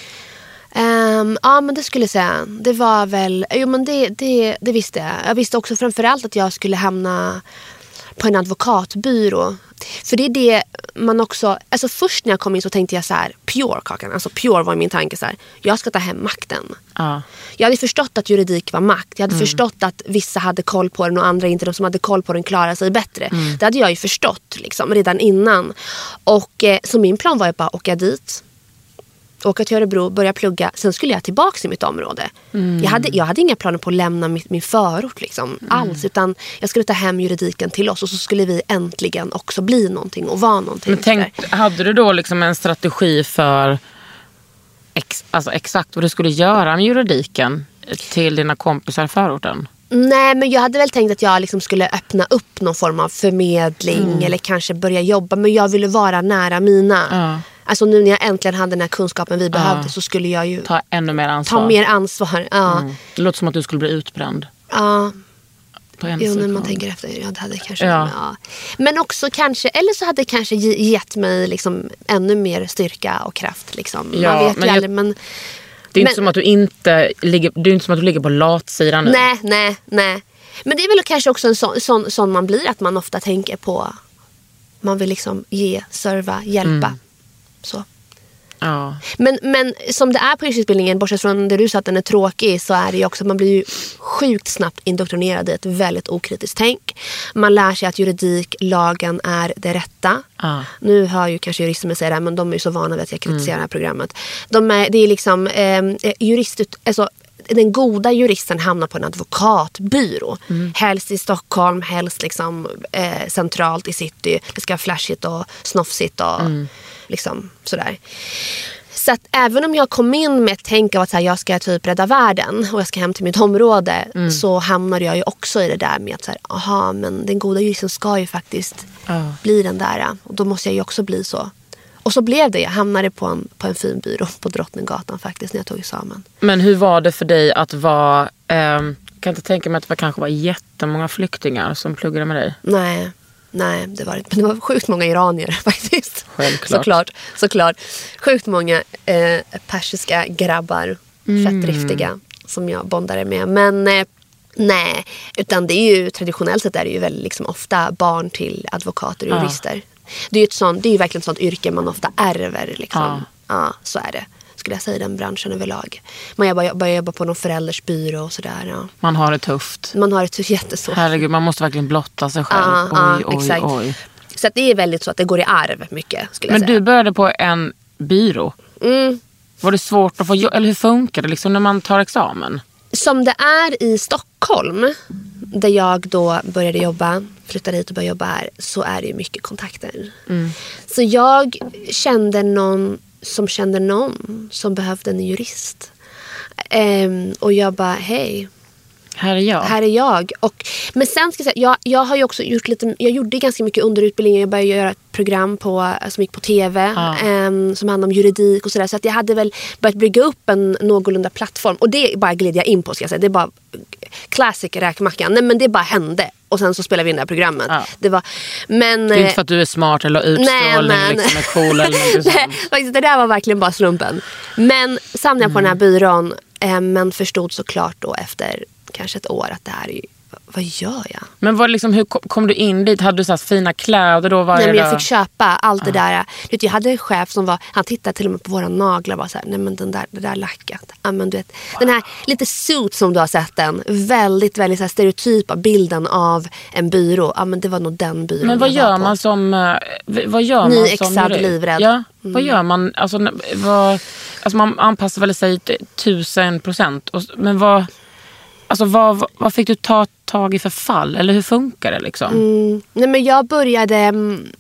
Um, ja, men det skulle jag säga. Det var väl... Jo, men det, det, det visste jag. Jag visste också framförallt att jag skulle hamna på en advokatbyrå. För det är det man också... Alltså först när jag kom in så tänkte jag så här, pure kakan. Alltså pure var min tanke så här, jag ska ta hem makten.
Ja.
Jag hade förstått att juridik var makt. Jag hade mm. förstått att vissa hade koll på den och andra inte. De som hade koll på den klarade sig bättre. Mm. Det hade jag ju förstått liksom, redan innan. Och eh, så min plan var ju bara att åka dit. Åka till Örebro, börja plugga. Sen skulle jag tillbaka i mitt område. Mm. Jag, hade, jag hade inga planer på att lämna mitt, min förort liksom, mm. alls. Utan jag skulle ta hem juridiken till oss. Och så skulle vi äntligen också bli någonting och vara någonting.
Men tänk, hade du då liksom en strategi för ex, alltså exakt vad du skulle göra med juridiken till dina kompisar i förorten?
Nej, men jag hade väl tänkt att jag liksom skulle öppna upp någon form av förmedling. Mm. Eller kanske börja jobba. Men jag ville vara nära mina... Ja. Alltså nu när jag äntligen hade den här kunskapen vi behövde ja. Så skulle jag ju
ta ännu mer ansvar.
Ta mer ansvar, ja. Mm.
Det låter som att du skulle bli utbränd.
Ja.
På en
jo,
sekund.
när man tänker efter. Ja, det hade kanske,
ja.
Ja. Men också kanske, eller så hade det kanske gett mig liksom ännu mer styrka och kraft. Liksom.
Ja,
man vet
men
ju aldrig, men...
Det är
men,
inte som att du inte ligger, det är inte som att du ligger på latsidan nu.
Nej, nej, nej. Men det är väl kanske också en sån, sån, sån man blir, att man ofta tänker på, man vill liksom ge, serva, hjälpa. Mm. Så.
Ja.
Men, men som det är på yrkesutbildningen, bortsett från det du sa att den är tråkig, så är det ju också att man blir ju sjukt snabbt indoktrinerad i ett väldigt okritiskt tänk. Man lär sig att juridik, lagen är det rätta. Ja. Nu hör ju kanske jurister säga det, men de är ju så vana vid att jag kritiserar mm. det här programmet. De är, det är liksom eh, jurist, alltså den goda juristen hamnar på en advokatbyrå. Mm. Helst i Stockholm, helst liksom eh, centralt i city. Det ska vara flashigt och snofsigt och mm. liksom sådär. Så att även om jag kom in med ett tänk av att så här, jag ska typ rädda världen och jag ska hem till mitt område, mm. så hamnar jag ju också i det där med att så här, aha, men den goda juristen ska ju faktiskt oh. bli den där. Och då måste jag ju också bli så. Och så blev det. Jag hamnade på en, på en fin byrå på Drottninggatan faktiskt när jag tog examen.
Men hur var det för dig att vara... Eh, kan inte tänka mig att det kanske var jättemånga flyktingar som pluggade med dig?
Nej, nej det var inte. Men det var sjukt många iranier faktiskt.
Självklart.
Såklart, såklart. Sjukt många eh, persiska grabbar, mm. fett driftiga, som jag bondade med. Men... Eh, nej, utan det är ju traditionellt sett är det ju väldigt liksom ofta barn till advokater och jurister. Ja. Det är ju ett sånt, det är ju verkligen ett sånt yrke man ofta ärver liksom. Ja. Ja, så är det. Skulle jag säga i den branschen överlag. Man börjar jobba, jobba på någon förälders byrå och sådär. Ja.
Man har det tufft.
Man har det tufft, jättesvårt.
Herregud, man måste verkligen blotta sig själv.
Ja,
oj,
ja,
oj,
exakt.
oj.
Så att det är väldigt så att det går i arv mycket, skulle
Men
jag säga.
du började på en byrå.
Mm.
Var det svårt att få jobb? Eller hur funkar det liksom när man tar examen?
Som det är i Stockholm, där jag då började jobba, flyttade hit och började jobba här, så är det ju mycket kontakter. Mm. Så jag kände någon som kände någon som behövde en jurist. Ehm, och jag bara, hej.
Här är jag.
Här är jag. Och, men sen ska jag säga, jag, jag har ju också gjort lite, jag gjorde ganska mycket underutbildning. Jag började göra ett program på, som gick på tv, ah. um, som handlar om juridik och sådär. Så att jag hade väl börjat bygga upp en någorlunda plattform. Och det bara gled jag in på, ska jag säga. Det är bara classic räkmackan. Nej, men det bara hände. Och sen så spelade vi in det här programmet. Ah. Det var, men,
det är inte för att du är smart eller utstrålning nej, liksom är cool eller något
nej, faktiskt, det där var verkligen bara slumpen. Men samlade jag på mm. den här byrån, eh, men förstod såklart då efter kanske ett år att det här är ju vad gör jag?
Men vad, liksom, hur kom, kom du in dit? Hade du så här fina kläder då?
Nej, men jag
dag?
fick köpa allt det där. Vet, jag hade en chef som var, han tittade till och med på våra naglar och var så här, nej men den där, det där lacket. Ja, men du vet, den här lite suit som du har sett den. Väldigt, väldigt så här, stereotypa bilden av en byrå. Ja, men det var nog den byrån.
Men vad gör man som vad gör man
Nyexad
som
livrädd.
Ja, mm. Vad gör man? Alltså, vad, alltså man anpassar väl sig till tusen procent. Men vad, alltså vad, vad fick du ta tag i för fall? Eller hur funkar det liksom?
Mm. Nej, men jag började... Mm,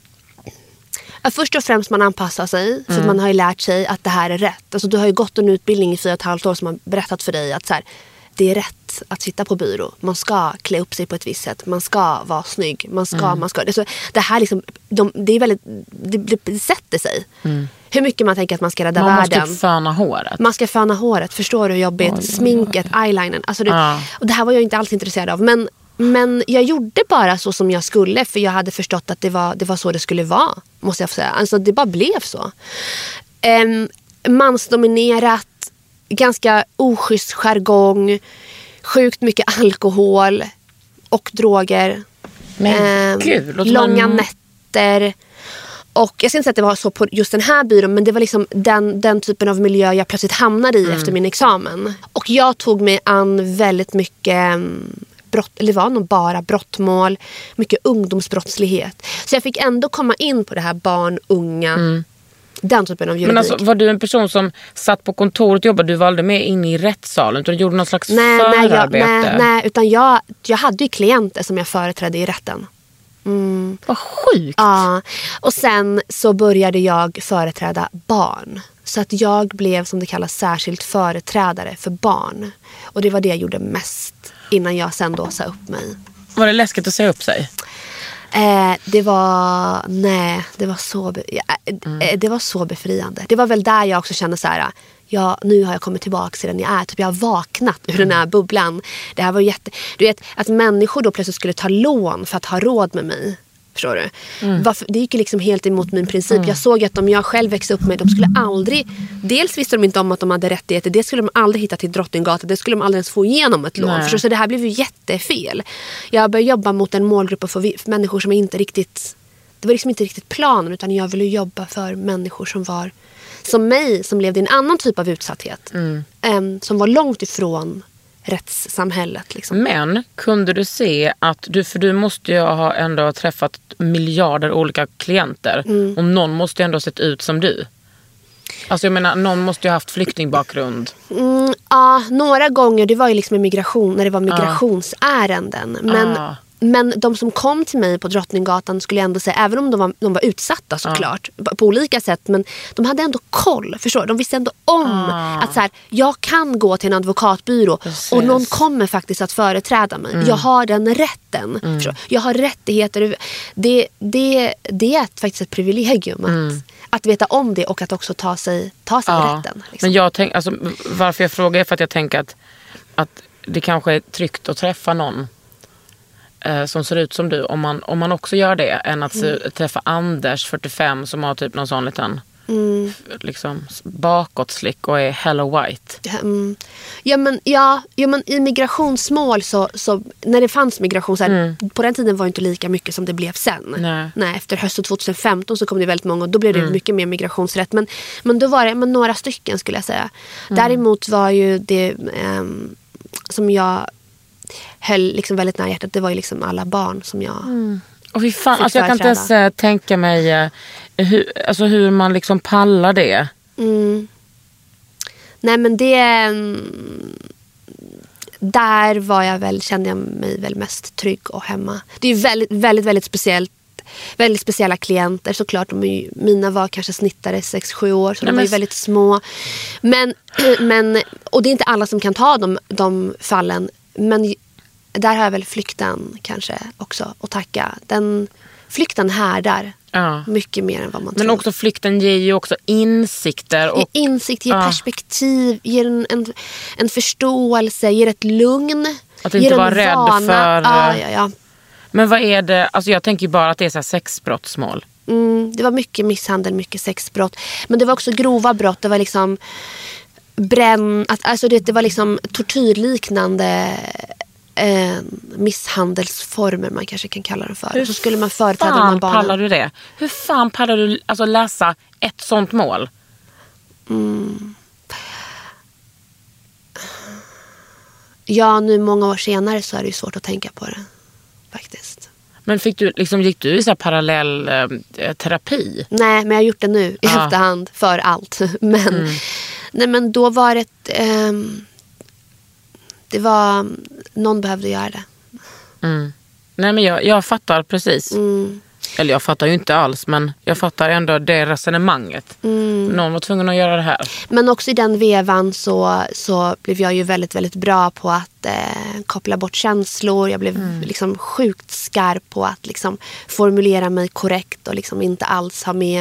först och främst man anpassar sig. För mm. man har ju lärt sig att det här är rätt. Alltså, du har ju gått en utbildning i fyra och ett halvt år som har berättat för dig att så här, det är rätt att sitta på byrå. Man ska klä upp sig på ett visst sätt. Man ska vara snygg. Man ska, mm. man ska. Alltså, det här liksom, de, det är väldigt, det, det sätter sig. Mm. Hur mycket man tänker att man ska rädda
man
världen.
Man måste föna håret.
Man ska föna håret. Förstår du hur jobbigt? Oj, Sminket, oj, oj. Eyelinern. Alltså det, ah. Och det här var jag inte alls intresserad av. Men, men jag gjorde bara så som jag skulle. För jag hade förstått att det var, det var så det skulle vara. Måste jag få säga. Alltså det bara blev så. Um, mansdominerat. Ganska oschysst jargong. Sjukt mycket alkohol. Och droger.
Men um, gud,
långa
man...
nätter. Och jag ska inte säga att det var så på just den här byrån, men det var liksom den, den typen av miljö jag plötsligt hamnade i mm. efter min examen. Och jag tog mig an väldigt mycket brott, eller det var nog bara brottmål, mycket ungdomsbrottslighet. Så jag fick ändå komma in på det här barn, unga, mm. den typen av juridik.
Men alltså, var du en person som satt på kontoret och jobbade, du valde med in i rättssalen, utan du gjorde någon slags
nej,
förarbete?
Nej, jag, nej, nej, utan jag, jag hade ju klienter som jag företrädde i rätten.
Mm. Vad sjukt.
Ja, och sen så började jag företräda barn. Så att jag blev, som det kallas, särskilt företrädare för barn. Och det var det jag gjorde mest innan jag sen då sa upp mig.
Var det läskigt att säga upp sig?
Eh, det var, nej, det var så be, ja, mm. det var så befriande. Det var väl där jag också kände så här, ja, nu har jag kommit tillbaka till den jag är. Typ jag har vaknat ur den här bubblan. Det här var jätte... Du vet, att människor då plötsligt skulle ta lån för att ha råd med mig. Förstår du? Mm. Varför, det gick ju liksom helt emot min princip. Mm. Jag såg att om jag själv växte upp med, de skulle aldrig... Dels visste de inte om att de hade rättigheter. Det skulle de aldrig hitta till Drottninggatan. Det skulle de aldrig ens få igenom ett lån. Förstår du? Så det här blev ju jättefel. Jag började jobba mot en målgrupp för, för människor som inte riktigt... Det var liksom inte riktigt planen, utan jag ville jobba för människor som var... som mig, som levde i en annan typ av utsatthet. Mm. Um, som var långt ifrån rättssamhället. Liksom.
Men kunde du se att du, för du måste ju ha ändå träffat miljarder olika klienter. Mm. Och någon måste ju ändå ha sett ut som du. Alltså jag menar, någon måste ju ha haft flyktingbakgrund.
Mm, ja, några gånger, det var ju liksom migration, när det var migrationsärenden. Men... Ah. Men de som kom till mig på Drottninggatan skulle ändå säga, även om de var, de var utsatta såklart, ja. på, på olika sätt, men de hade ändå koll, förstår du? De visste ändå om ah. att så här, jag kan gå till en advokatbyrå. Precis. Och någon kommer faktiskt att företräda mig. Mm. Jag har den rätten. Mm. Jag har rättigheter. Det, det, det är faktiskt ett privilegium att, mm. att veta om det och att också ta sig, ta sig
ja.
rätten. Liksom.
Men jag tänk, alltså, varför jag frågar är för att jag tänker att, att det kanske är tryggt att träffa någon som ser ut som du, om man, om man också gör det, än att se, mm. träffa Anders fyrtiofem som har typ någon sån liten mm. liksom bakåtslick och är hello white.
Mm. Ja, men, ja, ja men i migrationsmål så, så när det fanns migration så här, mm. på den tiden var det inte lika mycket som det blev sen. Nej. Nej, efter hösten tjugohundrafemton så kom det väldigt många och då blev det mm. mycket mer migrationsrätt, men, men då var det men några stycken skulle jag säga. Mm. Däremot var ju det um, som jag höll liksom väldigt nära hjärtat, det var ju liksom alla barn som jag mm. och vi fan, alltså jag kan inte ens äh, tänka mig äh, hur, alltså hur man liksom pallar det. Mm. Nej, men det mm, där var jag väl, kände jag mig väl mest trygg och hemma. Det är ju väldigt, väldigt, väldigt speciellt. Väldigt speciella klienter såklart. De är ju, mina var kanske snittare sex sju år, så Nej, de var ju väldigt små. Men, men, och det är inte alla som kan ta de, de fallen. Men där har jag väl flykten kanske också att tacka. Den flykten härdar ja. mycket mer än vad man
Men
tror.
Men också flykten ger ju också insikter. Och,
ger insikt, ger
ja.
perspektiv, ger en, en, en förståelse, ger ett lugn.
Att inte vara rädd vana. för...
Ja, ja, ja.
Men vad är det? Alltså jag tänker ju bara att det är så här sexbrottsmål.
Mm, det var mycket misshandel, mycket sexbrott. Men det var också grova brott. Det var liksom bränn... Att, alltså det, det var liksom tortyrliknande eh, misshandelsformer man kanske kan kalla det för.
Hur
så skulle man företräda de här
fan
barnen.
pallar du det? Hur fan pallar du alltså läsa ett sånt mål?
Mm. Ja, nu många år senare så är det ju svårt att tänka på det. Faktiskt.
Men fick du, liksom, gick du i så här parallell eh, terapi?
Nej, men jag har gjort det nu i
ah.
efterhand för allt. Men, mm. nej, men då var det... Eh, det var... Någon behövde göra det.
Mm. Nej, men jag, jag fattar precis.
Mm.
Eller jag fattar ju inte alls, men jag fattar ändå det resonemanget. Mm. Någon var tvungen att göra det här.
Men också i den vevan så, så blev jag ju väldigt, väldigt bra på att eh, koppla bort känslor. Jag blev mm. liksom sjukt skarp på att liksom formulera mig korrekt och liksom inte alls ha med...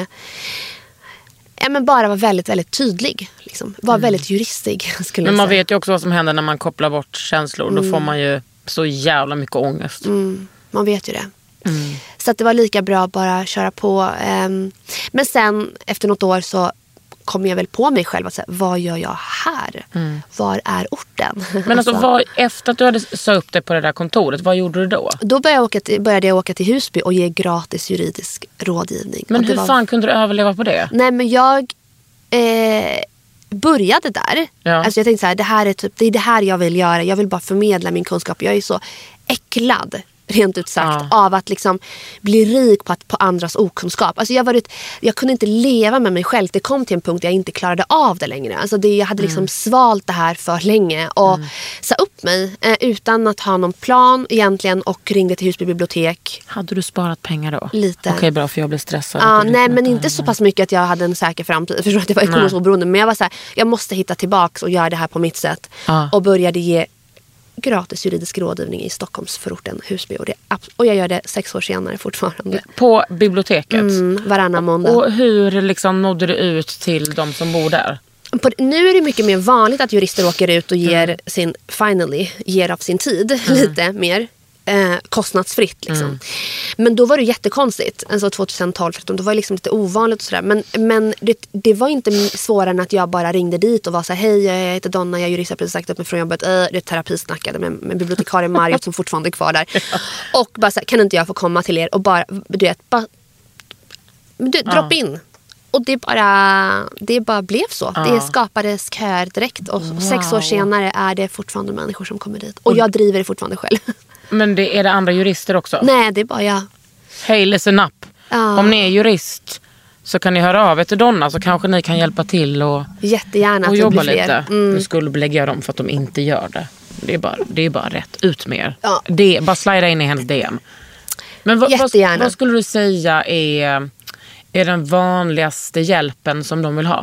Ja, men bara vara väldigt, väldigt tydlig. Liksom. Var mm. väldigt juristig, skulle
Men
jag
man
säga.
vet ju också vad som händer när man kopplar bort känslor. Mm. Då får man ju så jävla mycket ångest.
Mm. Man vet ju det.
Mm.
Så att det var lika bra att bara köra på. Men sen efter något år så kom jag väl på mig själv att säga, vad gör jag här? Mm. Var är orten?
Men alltså, vad, efter att du hade sa upp det på det där kontoret, vad gjorde du då?
Då började jag åka till, började jag åka till Husby och ge gratis juridisk rådgivning.
Men hur
var...
fan kunde du överleva på det?
Nej, men jag eh, började där. Ja. Alltså jag tänkte så här, det här är typ, det är det här jag vill göra. Jag vill bara förmedla min kunskap. Jag är så äcklad, rent ut sagt, ja. av att liksom bli rik på, att, på andras okunskap. Alltså jag, varit, jag kunde inte leva med mig själv. Det kom till en punkt där jag inte klarade av det längre. Alltså det, jag hade liksom mm. svalt det här för länge och mm. sa upp mig eh, utan att ha någon plan egentligen och ringde till Husby bibliotek.
Hade du sparat pengar då?
Lite.
Okej, bra, för jag blev stressad.
Ja, nej, men inte så pass mycket att jag hade en säker framtid. Förstår att det var ekonomiskt oberoende. Men jag var så här, jag måste hitta tillbaka och göra det här på mitt sätt. Ah. Och började ge gratis juridisk rådgivning i Stockholmsförorten Husby. Och, det, och jag gör det sex år senare fortfarande.
På biblioteket?
Mm, varannan måndag.
Och hur liksom nådde du ut till de som bor där?
På, nu är det mycket mer vanligt att jurister åker ut och ger mm. sin, finally, ger av sin tid mm. lite mer. Eh, kostnadsfritt liksom. Mm. Men då var det jättekonstigt. Alltså tjugohundratolv tretton, då var det liksom lite ovanligt och sådär. Men, men det, det var inte svårare än att jag bara ringde dit och var så här: hej, jag heter Donna, jag är jurist, jag har precis sagt upp mig från jobbet. Eh, det är terapisnackade med, med bibliotekarien Marriott som fortfarande är kvar där. Ja. Och bara så här, kan inte jag få komma till er och bara, du vet, bara du, ja. drop in. Och det bara, det bara blev så. Ja. Det skapades köer direkt. Och, wow. och sex år senare är det fortfarande människor som kommer dit. Och jag driver det fortfarande själv.
Men det, är det andra jurister också?
Nej, det är bara jag.
Hej, listen up.
Ja.
Om ni är jurist så kan ni höra av er till Donna, så kanske ni kan hjälpa till och,
jättegärna
och
att
jobba
det blir fler.
lite.
Mm.
Du skulle belägga dem för att de inte gör det. Det är bara, det är bara rätt. Ut med er.
Ja.
Det, bara slida in i hennes D M. Men vad, vad, vad skulle du säga är, är den vanligaste hjälpen som de vill ha?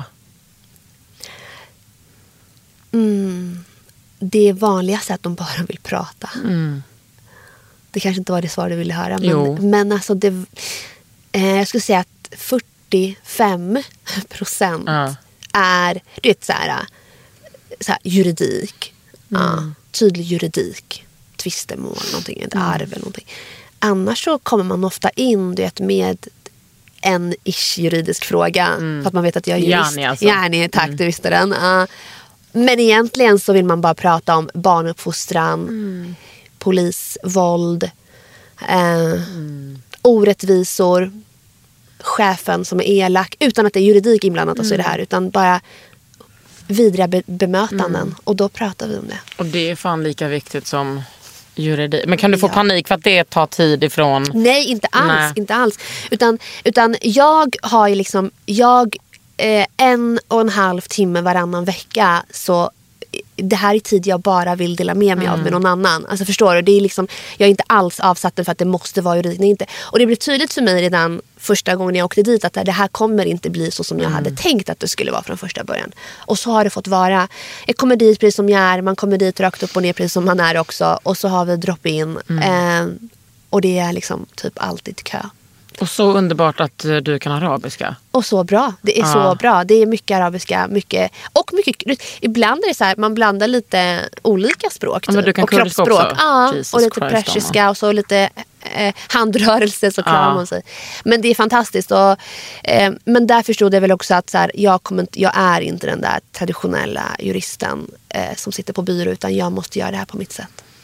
Mm. Det vanligaste är att de bara vill prata. Mm. Det kanske inte var det svar du ville höra. Men, men alltså det, eh, jag skulle säga att fyrtiofem procent ja. är du vet, så här, så här, juridik. Mm. Ja, tydlig juridik. Tvistemål, någonting, ett mm. arv eller någonting. Annars så kommer man ofta in du vet, med en ish juridisk fråga. Mm. För att man vet att jag är jurist.
Gärna, alltså.
Gärna, tack, mm. du visste den. Uh, men egentligen så vill man bara prata om barnuppfostran. Mm. Polisvåld, eh, mm. orättvisor, chefen som är elak, utan att det är juridik inblandat mm. och så är det här, utan bara vidriga be- bemötanden mm. och då pratar vi om det.
Och det är fan lika viktigt som juridik. Men kan du få ja. panik för att det tar tid ifrån?
Nej, inte alls, Nej. inte alls. Utan, utan jag har ju liksom, jag eh, en och en halv timme varannan vecka så det här är tid jag bara vill dela med mig mm. av med någon annan. Alltså förstår du? Det är liksom, jag är inte alls avsatt för att det måste vara juridik. Inte. Och det blev tydligt för mig redan första gången jag åkte dit att det här kommer inte bli så som jag mm. hade tänkt att det skulle vara från första början. Och så har det fått vara. Jag kommer dit precis som jag är. Man kommer dit rakt upp och ner precis som man är också. Och så har vi drop-in. Mm. Eh, och det är liksom typ alltid kö.
Och så underbart att du kan arabiska.
Och så bra. Det är ah. så bra. Det är mycket arabiska. Mycket, och mycket, ibland är det så här, man blandar lite olika språk. Typ,
ja, men du kan
och kroppsspråk.
Också.
Ja,
Jesus
och lite
Christ,
persiska och så lite eh, handrörelse så klarar ah. man sig. Men det är fantastiskt. Och, eh, men där förstod jag väl också att så här, jag, kommer, jag är inte den där traditionella juristen eh, som sitter på byrå, utan jag måste göra det här på mitt sätt.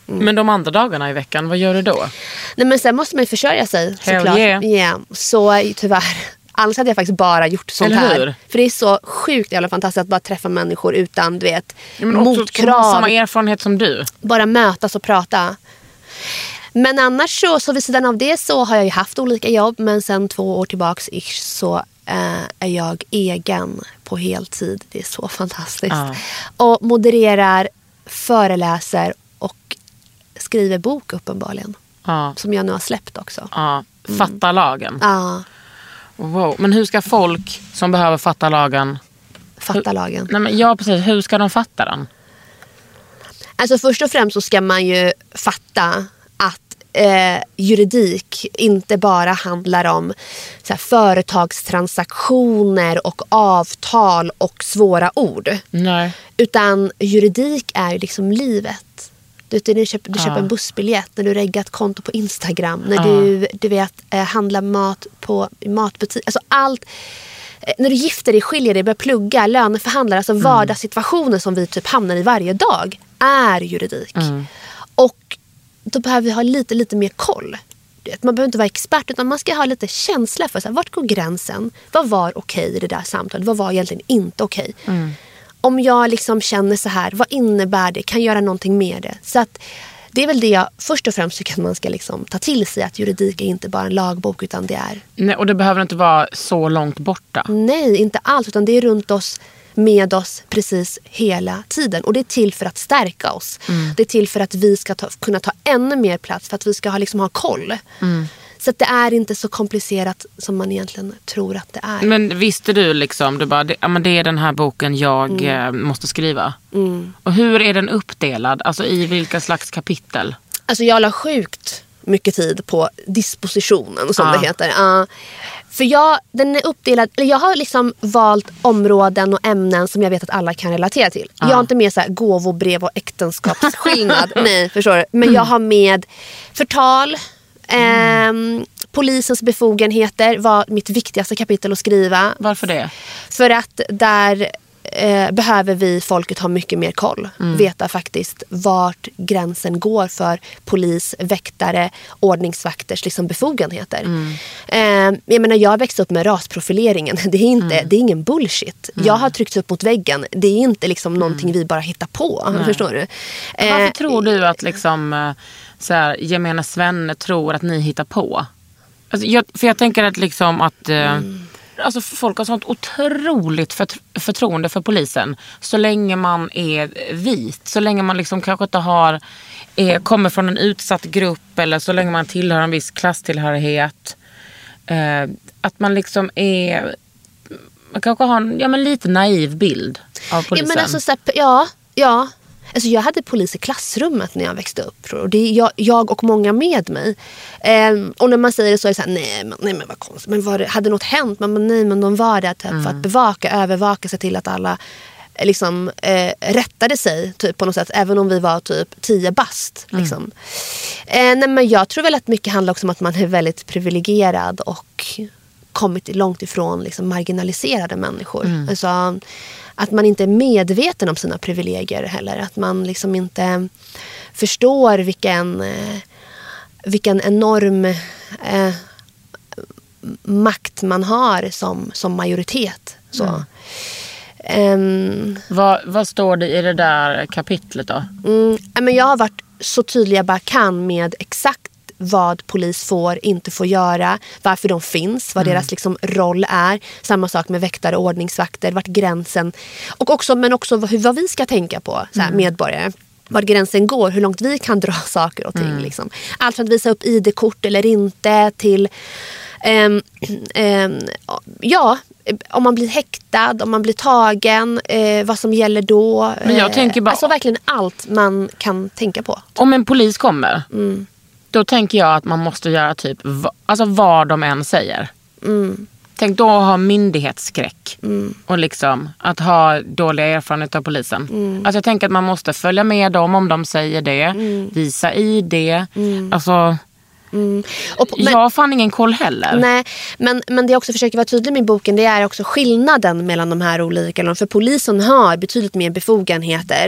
Mm. Men de andra dagarna i veckan, vad gör du då?
Nej, men sen måste man ju försörja sig.
Hell
såklart.
yeah.
Yeah. Så tyvärr. Annars hade jag faktiskt bara gjort sånt
Eller
här.
hur?
För det är så sjukt jävla fantastiskt att bara träffa människor utan, du vet,
ja, men också
motkrav.
Samma erfarenhet som du.
Bara mötas och prata. Men annars så, så vid sidan av det så har jag ju haft olika jobb. Men sen två år tillbaks ish, så äh, är jag egen på heltid. Det är så fantastiskt.
Ah.
Och modererar, föreläser och skriver bok uppenbarligen.
Ah.
Som jag nu har släppt också.
Ja, fatta lagen.
Ja,
Wow. Men hur ska folk som behöver fatta lagen...
fatta lagen.
Nej, men ja, precis. Hur ska de fatta den?
Alltså först och främst så ska man ju fatta att eh, juridik inte bara handlar om så här, företagstransaktioner och avtal och svåra ord.
Nej.
Utan juridik är ju liksom livet. Du, när du, köper, du
Ja.
köper en bussbiljett, när du reggar ett konto på Instagram, när
Ja.
du, du vet, eh, handlar mat på matbutik. Alltså allt. Eh, när du gifter dig, skiljer dig, börjar plugga, löneförhandlar. Alltså vardagssituationer som vi typ hamnar i varje dag är juridik.
Mm.
Och då behöver vi ha lite, lite mer koll. Man behöver inte vara expert, utan man ska ha lite känsla för så här, vart går gränsen? Vad var okej i det där samtalet? Vad var egentligen inte okej?
Mm.
Om jag liksom känner så här, vad innebär det? Kan jag göra någonting med det? Så att det är väl det jag först och främst tycker att man ska liksom ta till sig. Att juridik är inte bara en lagbok, utan det är...
Nej, och det behöver inte vara så långt borta.
Nej, inte alls. Utan det är runt oss, med oss precis hela tiden. Och det är till för att stärka oss. Mm. Det är till för att vi ska ta, kunna ta ännu mer plats. För att vi ska ha, liksom, ha koll. Mm. Så att det är inte så komplicerat som man egentligen tror att det är.
Men visste du liksom, du bara, det, ja, men det är den här boken jag mm. eh, måste skriva.
Mm.
Och hur är den uppdelad? Alltså i vilka slags kapitel?
Alltså jag la sjukt mycket tid på dispositionen, som
Ja.
det heter. Uh, för jag, den är uppdelad, eller jag har liksom valt områden och ämnen som jag vet att alla kan relatera till.
Ja.
Jag har inte med så här gåvo, brev och äktenskapsskillnad. Nej, förstår du. Men jag har med förtal, mm. eh, polisens befogenheter var mitt viktigaste kapitel att skriva.
Varför det?
För att där eh, behöver vi folket ha mycket mer koll. Mm. Veta faktiskt vart gränsen går för polis, väktare, ordningsvakters liksom befogenheter. Mm. Eh, jag menar, jag växte upp med rasprofileringen. Det är, inte, mm. det är ingen bullshit. Mm. Jag har tryckts upp mot väggen. Det är inte liksom mm. någonting vi bara hittar på. Nej. Förstår du? Eh,
Varför tror du att liksom, så här, gemene svenne tror att ni hittar på? Alltså, jag, för jag tänker att liksom att mm. alltså folk har sånt otroligt för, förtroende för polisen så länge man är vit, så länge man liksom kanske inte har är, kommer från en utsatt grupp eller så länge man tillhör en viss klasstillhörighet, eh, att man liksom är, man kanske har en ja, men lite naiv bild av polisen.
Ja, men alltså, så, ja, ja. Alltså jag hade polis i klassrummet när jag växte upp. Och det är jag, jag och många med mig. Ehm, och när man säger det så är det så här, nej men, nej, men vad konstigt. Men var det, hade något hänt? Men, nej, men de var där typ, mm. för att bevaka, övervaka, se till att alla liksom, eh, rättade sig typ, på något sätt. Även om vi var typ tio bast.
Mm.
Liksom. Ehm, nej, men jag tror väl att mycket handlar också om att man är väldigt privilegierad och kommit långt ifrån liksom, marginaliserade människor. Mm. Alltså, att man inte är medveten om sina privilegier heller. Att man liksom inte förstår vilken, eh, vilken enorm eh, makt man har som, som majoritet. Så. Mm. Um,
vad, vad står det i det där kapitlet då?
Mm, men jag har varit så tydlig jag bara kan med exakt vad polis får, inte får göra, varför de finns, vad mm. deras liksom roll är. Samma sak med väktare och ordningsvakter, vart gränsen, och också, men också hur, vad vi ska tänka på så här, mm. medborgare. Var gränsen går, hur långt vi kan dra saker och ting. Mm. Liksom. Allt från att visa upp I D-kort eller inte till um, um, ja, om man blir häktad, om man blir tagen, eh, vad som gäller då.
Men jag tänker bara,
alltså verkligen allt man kan tänka på.
Om en polis kommer, mm. då tänker jag att man måste göra typ alltså vad de än säger. Mm. Tänk då att ha myndighetsskräck. Mm. Och liksom att ha dåliga erfarenheter av polisen. Mm. Alltså jag tänker att man måste följa med dem om de säger det. Mm. Visa I D. Mm. Alltså... Mm. Och på, men, jag har fan ingen koll heller.
Nej, men, men det jag också försöker vara tydlig med i boken, det är också skillnaden mellan de här olika. För polisen har betydligt mer befogenheter.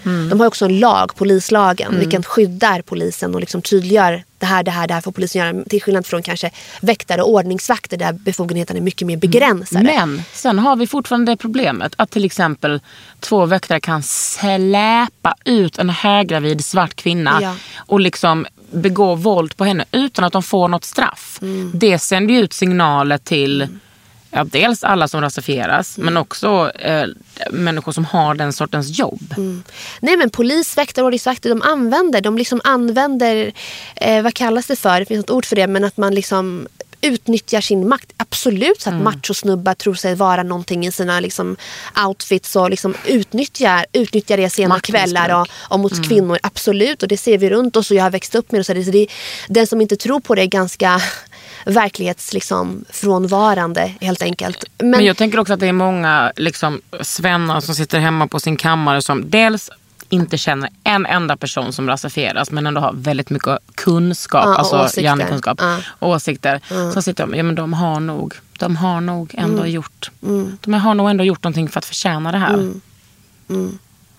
Mm. De har också en lag, polislagen, mm. vilken skyddar polisen och liksom tydliggör det här, det här, det här får polisen göra. Till skillnad från kanske väktare och ordningsvakter där befogenheten är mycket mer begränsade.
Men sen har vi fortfarande det problemet att till exempel två väktare kan släpa ut en höggravid svart kvinna ja. och liksom begå våld på henne utan att de får något straff. Mm. Det sänder ju ut signaler till mm. ja, dels alla som rasifieras mm. men också eh, människor som har den sortens jobb. Mm.
Nej, men polisväktare och ordningsvakter, de använder, de liksom använder eh, vad kallas det för? Det finns ett ord för det, men att man liksom utnyttjar sin makt. Absolut så att mm. machosnubbar tror sig vara någonting i sina liksom outfits och liksom utnyttjar, utnyttjar det sena kvällar och, och mot mm. kvinnor. Absolut, och det ser vi runt oss och jag har växt upp med det. Så det, så det den som inte tror på det är ganska verklighets liksom frånvarande helt enkelt. Men,
Men jag tänker också att det är många liksom svennar som sitter hemma på sin kammare som dels inte känner en enda person som rasifieras men ändå har väldigt mycket kunskap,
ja,
alltså hjärnkunskap,
ja.
åsikter.
Ja.
Så sitter de, ja men de har nog, de har nog ändå
mm.
gjort,
mm.
de har nog ändå gjort någonting för att förtjäna det här.
Mm. Mm.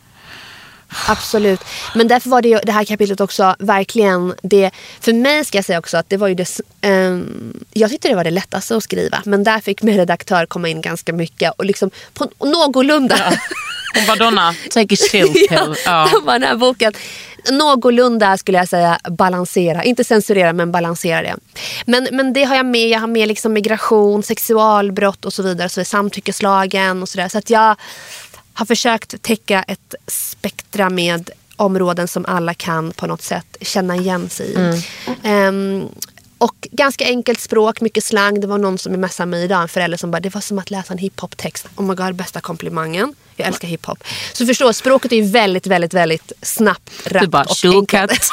Absolut. Men därför var det ju, det här kapitlet också verkligen det, för mig ska jag säga också att det var ju det, um, jag tyckte det var det lättaste att skriva, men där fick min redaktör komma in ganska mycket och liksom på någorlunda
ja. Och Madonna, take a chill pill.
Ja,
ja.
Det var den här boken någorlunda skulle jag säga balansera, inte censurera men balansera det. Men, men det har jag med, jag har med liksom migration, sexualbrott och så vidare, så är samtyckeslagen och sådär, så att jag har försökt täcka ett spektra med områden som alla kan på något sätt känna igen sig i. Mm. Um, och ganska enkelt språk, mycket slang. Det var någon som messade mig idag, en förälder som bara, det var som att läsa en hiphop-text. Oh my god, bästa komplimangen. Jag älskar hiphop. Så förstå, språket är ju väldigt, väldigt, väldigt snabbt, rappt
du bara,
och enkelt.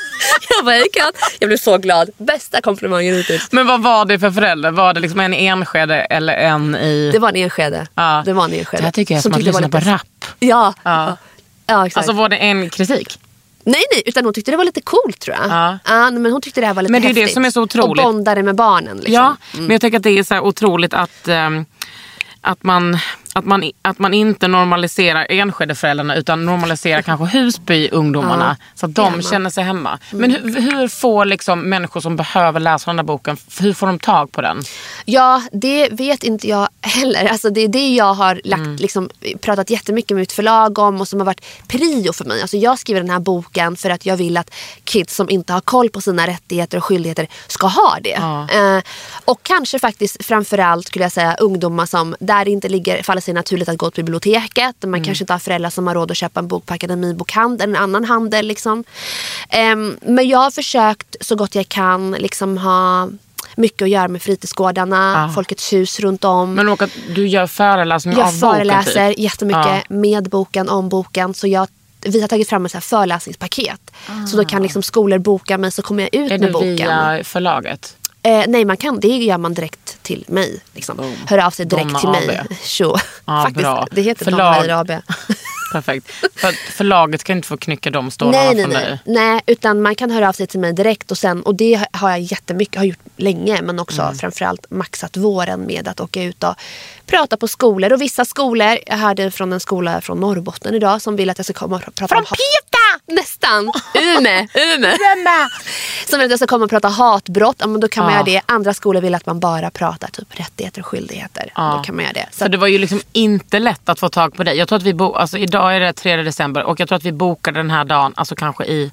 Jag var enkelt. Jag blev så glad. Bästa komplimangen hittills.
Men vad var det för förälder? Var det liksom en Enskede eller en i...
Det var en Enskede.
Ja.
Det var en Enskede.
Det här tycker jag som, som att lyssna lite... på rap.
Ja.
Ja.
Ja, exakt.
Alltså var det en kritik?
Nej, nej, utan hon tyckte det var lite coolt tror jag.
Ja.
Ja, men hon tyckte det här var lite
men det är
häftigt.
Det som är så otroligt.
Och bondade med barnen. Liksom.
Ja,
mm.
men jag tänker att det är så här otroligt att, um, att, man, att, man, att man inte normaliserar Enskedeföräldrarna utan normaliserar kanske Husby-ungdomarna. Ja. Så att de ja, känner sig hemma. Mm. Men hur, hur får liksom människor som behöver läsa den här boken, hur får de tag på den?
Ja, det vet inte jag heller. Alltså det är det jag har lagt, mm. liksom, pratat jättemycket med mitt förlag om och som har varit prio för mig. Alltså jag skriver den här boken för att jag vill att kids som inte har koll på sina rättigheter och skyldigheter ska ha det. Ja. Eh, och kanske faktiskt framförallt skulle jag säga ungdomar som där det inte ligger, faller sig naturligt att gå till biblioteket. Man mm. kanske inte har föräldrar som har råd att köpa en bok på Akademibokhandeln, en annan handel liksom. Eh, men jag har försökt så gott jag kan liksom ha mycket att göra med fritidsgårdarna, ah. Folkets hus runt om.
Men också, du gör föreläsningar
jag
av boken? Jag
föreläser
typ.
jättemycket ah. med boken, om boken. Så jag, vi har tagit fram ett så här föreläsningspaket. Ah. Så då kan liksom skolor boka mig så kommer jag ut
är
med boken.
Är det via förlaget?
Eh, nej, man kan, det gör man direkt till mig. Liksom. Oh. Hör av sig direkt
Donna
till mig.
A B.
Sure.
Ah,
Faktiskt,
bra.
det heter
Förlag...
Donna A B.
Perfekt. För förlaget kan inte få knycka de stålarna
nej, nej,
från
nej.
dig.
Nej, utan man kan höra av sig till mig direkt och sen, och det har jag jättemycket, har gjort länge, men också mm. framförallt maxat våren med att åka ut och prata på skolor. Och vissa skolor, jag hörde från en skola från Norrbotten idag som vill att jag ska komma och prata
från
om
Pita!
Nästan, Ume, Ume. Som vill att jag ska komma och prata hatbrott, ja, men då kan man
ja.
göra det. Andra skolor vill att man bara pratar typ rättigheter och skyldigheter.
Ja.
Då kan man göra det. Så
för det var ju liksom inte lätt att få tag på dig. Jag tror att vi bo- alltså idag är det tredje december och jag tror att vi bokade den här dagen alltså kanske i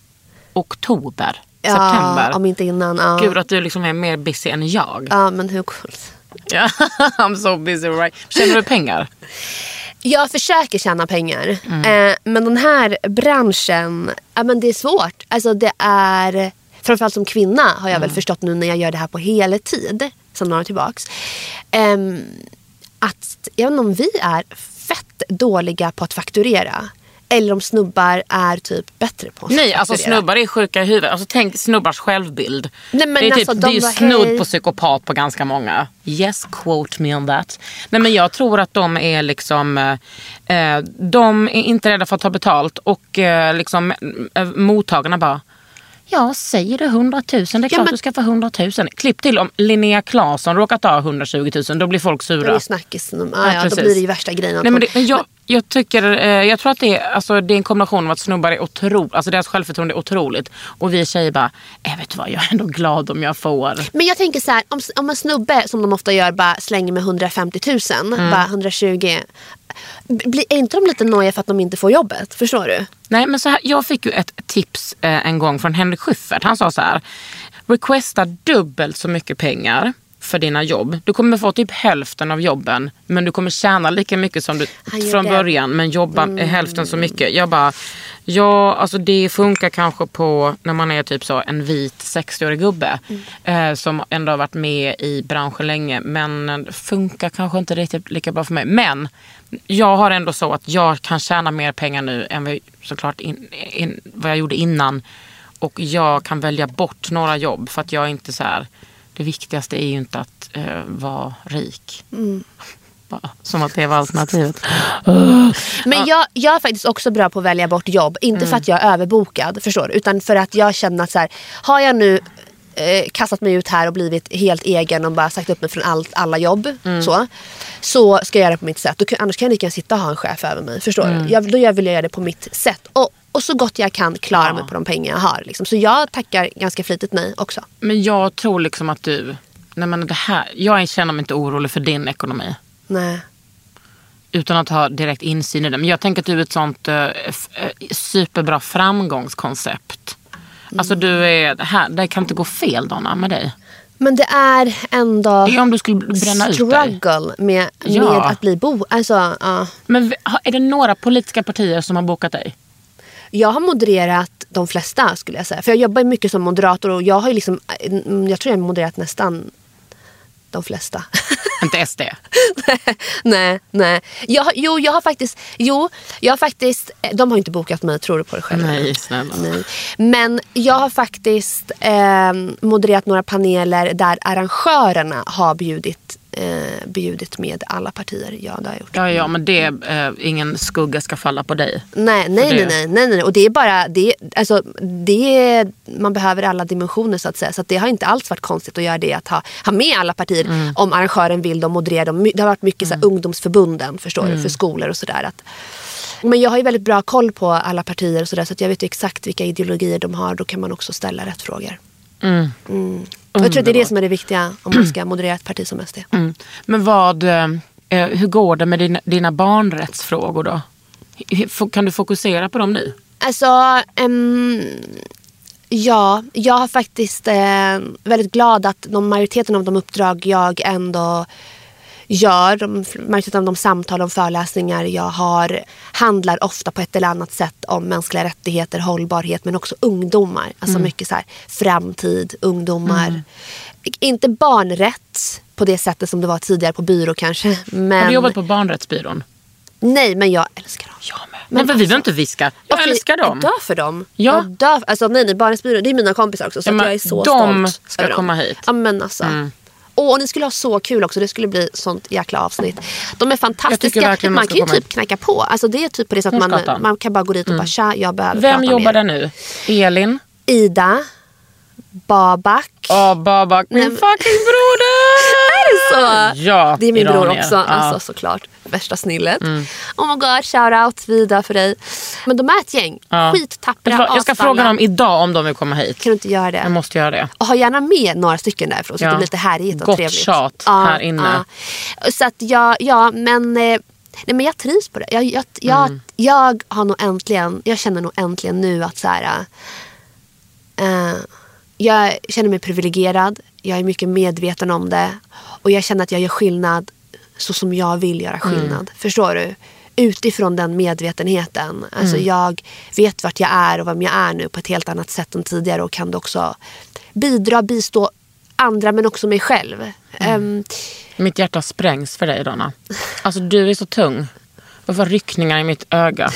oktober,
ja,
september.
Om inte innan. Ja.
Gud att du liksom är mer busy än jag.
Ja, men hur coolt.
Ja, I'm so busy right. Tjänar du pengar?
Jag försöker tjäna pengar.
Mm.
Eh, men den här branschen, ja, men det är svårt. Alltså det är, framförallt som kvinna har jag mm. väl förstått nu när jag gör det här på heltid, som några tillbaks. Eh, att, jag vet inte om vi är fett dåliga på att fakturera. Eller om snubbar är typ bättre på att
Nej,
fakturera.
alltså snubbar är sjuka i huvudet. Alltså tänk snubbars självbild.
Nej, men
det är,
alltså,
typ,
de
det är ju
var,
snudd
hej.
på psykopat på ganska många. Yes, quote me on that. Nej, men jag tror att de är liksom eh, de är inte rädda för att ta betalt och eh, liksom eh, mottagarna bara, Ja, säger du hundratusen, det är klart ja, men... du ska få hundratusen. Klipp till om Linnea Claesson råkar ta hundratjugotusen, då blir folk sura.
Det är snackis. Ah, ja, ja, då blir det ju värsta grejen.
Nej, men det, jag, jag tycker, eh, jag tror att det är, alltså, det är en kombination av att snubbar är otroligt, alltså deras självförtroende är otroligt. Och vi tjejer bara, äh, vet du vad, jag är ändå glad om jag får.
Men jag tänker så här, om, om en snubbe som de ofta gör bara slänger med hundrafemtiotusen, mm. bara hundratjugo, blir är inte de lite nojiga för att de inte får jobbet? Förstår du?
Nej, men så här, jag fick ju ett tips eh, en gång från Henrik Schyffert. Han sa så här: requesta dubbelt så mycket pengar för dina jobb. Du kommer få typ hälften av jobben, men du kommer tjäna lika mycket som du från det. början, men jobba mm. hälften så mycket. Jag bara, ja, alltså det funkar kanske på när man är typ så en vit sextioårig gubbe mm. eh, som ändå har varit med i branschen länge, men funkar kanske inte riktigt lika bra för mig. Men jag har ändå så att jag kan tjäna mer pengar nu än vad, såklart in, in, vad jag gjorde innan, och jag kan välja bort några jobb för att jag är inte så här. Det viktigaste är ju inte att uh, vara rik. Mm. Som att det var alternativet. Uh.
Men jag, jag är faktiskt också bra på att välja bort jobb. Inte mm. för att jag är överbokad, förstår du? Utan för att jag känner att så här, har jag nu eh, kastat mig ut här och blivit helt egen och bara sagt upp mig från allt, alla jobb, mm. så, så ska jag göra det på mitt sätt. Då, annars kan jag lika sitta och ha en chef över mig, förstår mm. du? Jag, då vill jag göra det på mitt sätt. Och Och så gott jag kan klara ja. mig på de pengar jag har. Liksom. Så jag tackar ganska flitigt nej också.
Men jag tror liksom att du... Nej, men det här, jag känner mig inte orolig för din ekonomi.
Nej.
Utan att ha direkt insyn i det. Men jag tänker att du är ett sånt uh, f- superbra framgångskoncept. Mm. Alltså du är... Här, det kan inte gå fel, Donna, med dig.
Men det är ändå...
Det är om du skulle bränna
struggle
ut dig.
med,
ja.
med att bli bo... Alltså, uh.
Men är det några politiska partier som har bokat dig?
Jag har modererat de flesta, skulle jag säga. För jag jobbar mycket som moderator och jag har ju liksom, jag tror jag har modererat nästan de flesta.
Inte S D?
nej, nej. Jag har, jo, jag har faktiskt, jo, jag har faktiskt, de har inte bokat mig, tror du på det själv?
Nej, snälla.
Nej. Men jag har faktiskt eh, modererat några paneler där arrangörerna har bjudit Eh, bjudit med alla partier. Ja, det har jag gjort.
Ja, ja, men det eh, ingen skugga ska falla på dig.
Nej, nej, nej, nej, nej, nej. Och det är bara det, alltså, det är, man behöver alla dimensioner så att säga. Så att det har inte alls varit konstigt att göra det, att ha, ha med alla partier mm. om arrangören vill dem moderera dem. Det har varit mycket mm. så här, ungdomsförbunden, förstår mm. du, för skolor och sådär. Att, men jag har ju väldigt bra koll på alla partier och sådär, så att jag vet ju exakt vilka ideologier de har. Då kan man också ställa rätt frågor. Mm. Mm. Jag tror att det är det som är det viktiga om man ska moderera ett parti som S D.
Mm. Men vad, eh, hur går det med dina, dina barnrättsfrågor då? H- kan du fokusera på dem nu?
Alltså, um, ja, jag har faktiskt eh, väldigt glad att de majoriteten av de uppdrag jag ändå gör, de, majoriteten av de samtal och föreläsningar jag har handlar ofta på ett eller annat sätt om mänskliga rättigheter, hållbarhet, men också ungdomar. Alltså mm. mycket så här framtid, ungdomar. Mm. Inte barnrätt på det sättet som det var tidigare på byrå kanske. Men...
Har du jobbat på barnrättsbyrån?
Nej, men jag älskar dem.
Jag med. Men, men alltså, vi behöver inte viska. Jag älskar dem.
Jag dör för dem.
Ja.
Jag dör, alltså nej, nej, barnrättsbyrån, det är mina kompisar också. Så
ja,
att jag är så
de
stolt.
De ska komma hit.
Ja, men alltså... Mm. Åh, och ni skulle ha så kul också. Det skulle bli sånt jäkla avsnitt. De är fantastiska. Man, man kan ju typ knacka på. Alltså det är typ på det sättet att man, man kan bara gå dit och mm. bara tja, jag behöver
Vem
prata med
jobbar
er.
där nu? Elin?
Ida. Babak.
Åh, oh, Babak. Min mm. fucking broder!
Är det så?
Ja,
det är min
Iranier.
bror också.
Ja.
Alltså såklart. Värsta snillet.
Mm.
Oh my god, shout out Vida för dig. Men de är ett gäng.
Ja.
Skittappra.
Jag ska, jag ska fråga dem idag om de vill komma hit.
Kan du inte göra det?
Jag måste göra det.
Och ha gärna med några stycken därifrån. Så ja. Det blir lite härligt och
gott
trevligt.
tjat
ja,
här inne.
Ja. Så att jag, ja men... Nej, men jag trivs på det. Jag, jag, jag, mm. jag har nog äntligen, jag känner nog äntligen nu att så här, uh, jag känner mig privilegierad. Jag är mycket medveten om det. Och jag känner att jag gör skillnad så som jag vill göra skillnad. Mm. Förstår du? Utifrån den medvetenheten. Alltså mm. jag vet vart jag är och vem jag är nu på ett helt annat sätt än tidigare. Och kan också bidra, bistå andra men också mig själv. Mm. Um,
mitt hjärta sprängs för dig, Donna. Alltså du är så tung. Jag får ryckningar i mitt öga.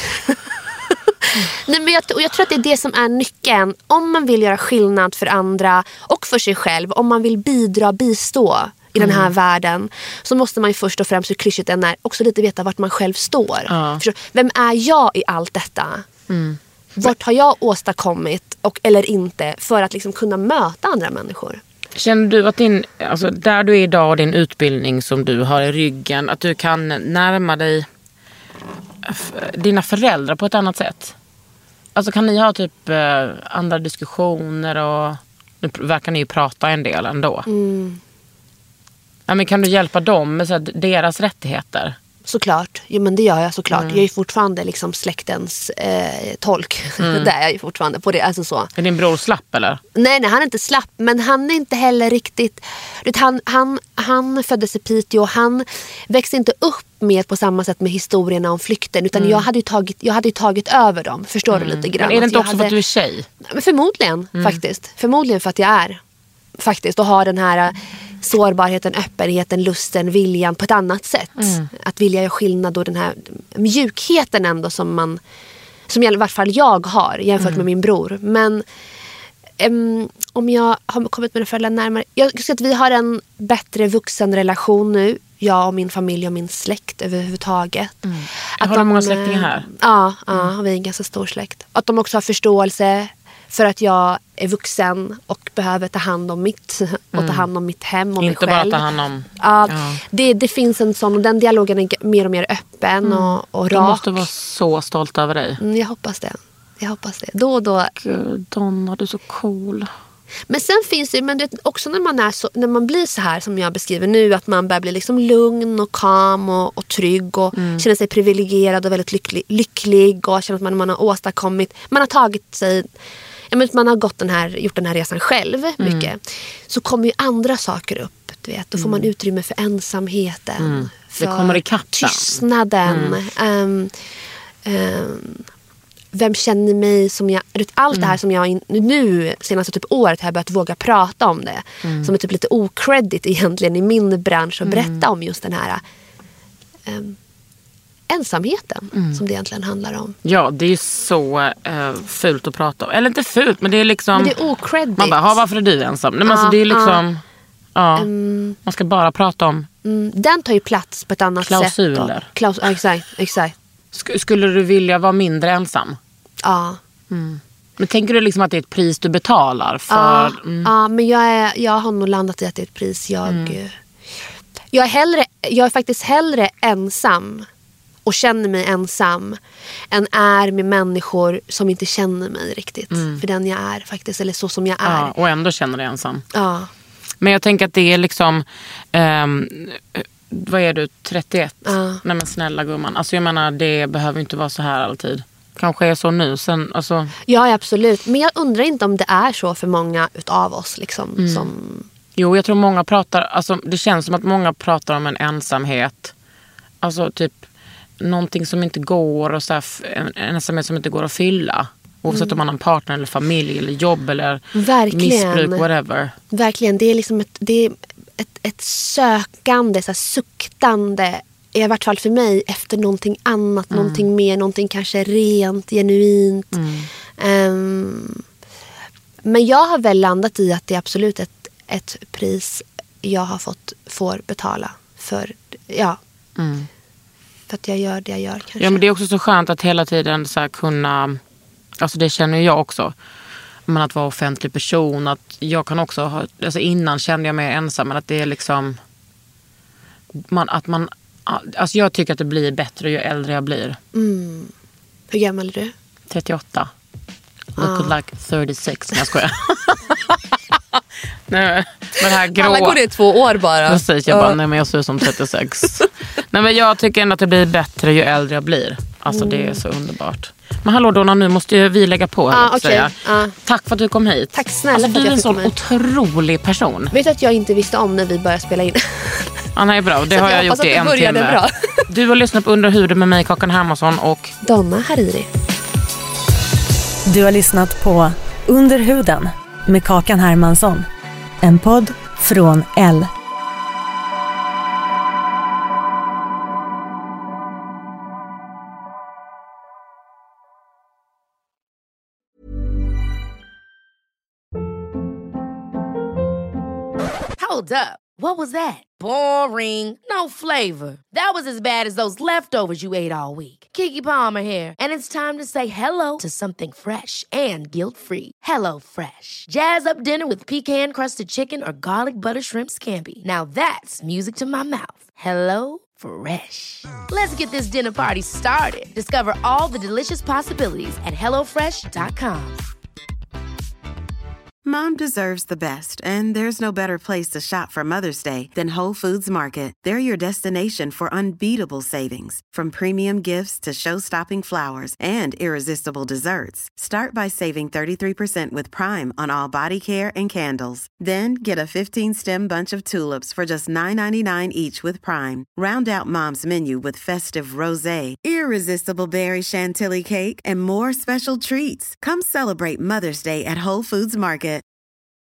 Nej, men jag, och jag tror att det är det som är nyckeln. Om man vill göra skillnad för andra och för sig själv. Om man vill bidra, bistå i mm. den här världen. Så måste man ju först och främst, hur klyschigt den är, också lite veta vart man själv står. Ja. Förstår, vem är jag i allt detta? Mm. Vart har jag åstadkommit och eller inte för att liksom kunna möta andra människor?
Känner du att din, alltså där du är idag och din utbildning som du har i ryggen, att du kan närma dig dina föräldrar på ett annat sätt? Alltså kan ni ha typ eh, andra diskussioner och nu verkar ni ju prata en del ändå.
Mm.
Ja, men kan du hjälpa dem med så här, deras rättigheter?
Såklart, ja, men det gör jag såklart.
Mm.
Jag är fortfarande liksom släktens eh, tolk.
Mm.
Det är jag ju fortfarande på det. Alltså så.
Är din bror slapp eller?
Nej, nej, han är inte slapp. Men han är inte heller riktigt... Vet, han, han, han föddes i Piteå. Han växte inte upp med på samma sätt med historierna om flykten. Utan mm. jag, hade ju tagit, jag hade ju tagit över dem. Förstår mm. du lite grann?
Men är det inte också
hade...
för att du är tjej?
Men förmodligen
mm.
faktiskt. Förmodligen för att jag är. Faktiskt. Och har den här... sårbarheten, öppenheten, lusten, viljan på ett annat sätt. Mm. Att vilja göra skillnad och den här mjukheten ändå som man, som i alla fall jag har jämfört mm. med min bror. Men um, om jag har kommit med föräldrar närmare, jag tycker att vi har en bättre vuxenrelation nu. Jag och min familj och min släkt överhuvudtaget.
Mm. Att har du många släktingar här?
Ja, ja
mm.
vi är en ganska stor släkt. Att de också har förståelse för att jag är vuxen och behöver ta hand om mitt och ta hand om mitt hem och
inte
mig själv.
Inte bara ta hand om...
Ja,
ja.
Det, det finns en sån, och den dialogen är mer och mer öppen mm. och, och rak.
Du måste vara så stolt över dig.
Mm, jag hoppas det. Jag hoppas det. Då och då.
Gud, Donna, du är så cool.
Men sen finns det, men det, också när man, är så, när man blir så här som jag beskriver nu, att man börjar bli liksom lugn och calm och, och trygg och mm. känner sig privilegierad och väldigt lycklig, lycklig och känner att man, man har åstadkommit, man har tagit sig... Ja, men man har gått den här, gjort den här resan själv mycket. Mm. Så kommer ju andra saker upp. Du vet. Då får man utrymme för ensamheten.
Mm.
För
det kommer i kappen.
Tystnaden. Mm. Um, um, vem känner mig som jag... Allt mm. det här som jag nu, senaste typ året, har jag börjat våga prata om det. Mm. Som är typ lite okredit egentligen i min bransch. Och berätta mm. om just den här... Um, ensamheten mm. som det egentligen handlar om.
Ja, det är så uh, fult att prata om. Eller inte fult, men det är liksom...
Men det är okredit.
Man bara, varför är du ensam? Nej, men
ah,
alltså, det är liksom...
Ah.
Ja,
um,
man ska bara prata om...
Mm, den tar ju plats på ett annat
klausuler.
sätt. Klausuler. Klaus, ja, exakt, exakt.
Sk- skulle du vilja vara mindre ensam?
Ja.
Mm. Men tänker du liksom att det är ett pris du betalar för...
Ja,
mm.
ja men jag, är, jag har nog landat i att det är ett pris jag... Mm. Jag, är hellre, jag är faktiskt hellre ensam och känner mig ensam än är med människor som inte känner mig riktigt mm. för den jag är faktiskt, eller så som jag är.
Ja, och ändå känner dig ensam.
Ja.
Men jag tänker att det är liksom um, vad är du, trettioett?
Ja.
Nej men snälla gumman, alltså jag menar det behöver inte vara så här alltid. Kanske är så nu sen, alltså...
Ja, absolut, men jag undrar inte om det är så för många utav oss liksom,
mm.
som...
Jo, jag tror många pratar, alltså det känns som att många pratar om en ensamhet, alltså typ någonting som inte går och så här, en ensamhet som inte går att fylla. Oavsett mm. om man har en partner eller familj eller jobb eller
verkligen.
Missbruk, whatever.
Verkligen, det är liksom ett, det är ett, ett sökande, så här, suktande, i vart fall för mig, efter någonting annat, mm. någonting mer, någonting kanske rent, genuint. Mm. Um, men jag har väl landat i att det är absolut ett, ett pris jag har fått, får betala för, ja. Mm. För att jag gör det jag gör kanske.
Ja, men det är också så skönt att hela tiden så här kunna, alltså det känner jag också, men att vara offentlig person, att jag kan också ha, alltså innan kände jag mig ensam, men att det är liksom man, att man, alltså jag tycker att det blir bättre ju äldre jag blir.
Mm. Hur gammal är du?
trettioåtta. Look ah. like thirty-six, när jag skojar. Nej, men det här grå...
Alla går det två år bara.
Precis, jag bara, nej men jag ser ut som trettiosex. Nej men jag tycker ändå att det blir bättre ju äldre jag blir. Alltså mm. det är så underbart. Men hallå Donna, nu måste ju vi lägga på här, ah, okay. säga. Ah. Tack för att du kom hit.
Tack snälla
alltså,
för att jag
fick komma. Du är en sån otrolig person.
Vet du att jag inte visste om när vi började spela in?
Ja, nej, bra. Det
så
har jag, jag gjort i en timme. Bra. Du har lyssnat på Under huden med mig, Kakan Hermansson och
Donna Hariri.
Du har lyssnat på Under huden med Kakan Hermansson. En podd från L.
Hold up. What was that? Boring. No flavor. That was as bad as those leftovers you ate all week. Keke Palmer here, and it's time to say hello to something fresh and guilt-free. Hello Fresh. Jazz up dinner with pecan-crusted chicken or garlic butter shrimp scampi. Now that's music to my mouth. Hello Fresh. Let's get this dinner party started. Discover all the delicious possibilities at hello fresh dot com.
Mom deserves the best, and there's no better place to shop for Mother's Day than Whole Foods Market. They're your destination for unbeatable savings, from premium gifts to show-stopping flowers and irresistible desserts. Start by saving thirty-three percent with Prime on all body care and candles. Then get a fifteen-stem bunch of tulips for just nine ninety-nine each with Prime. Round out Mom's menu with festive rosé, irresistible berry chantilly cake, and more special treats. Come celebrate Mother's Day at Whole Foods Market.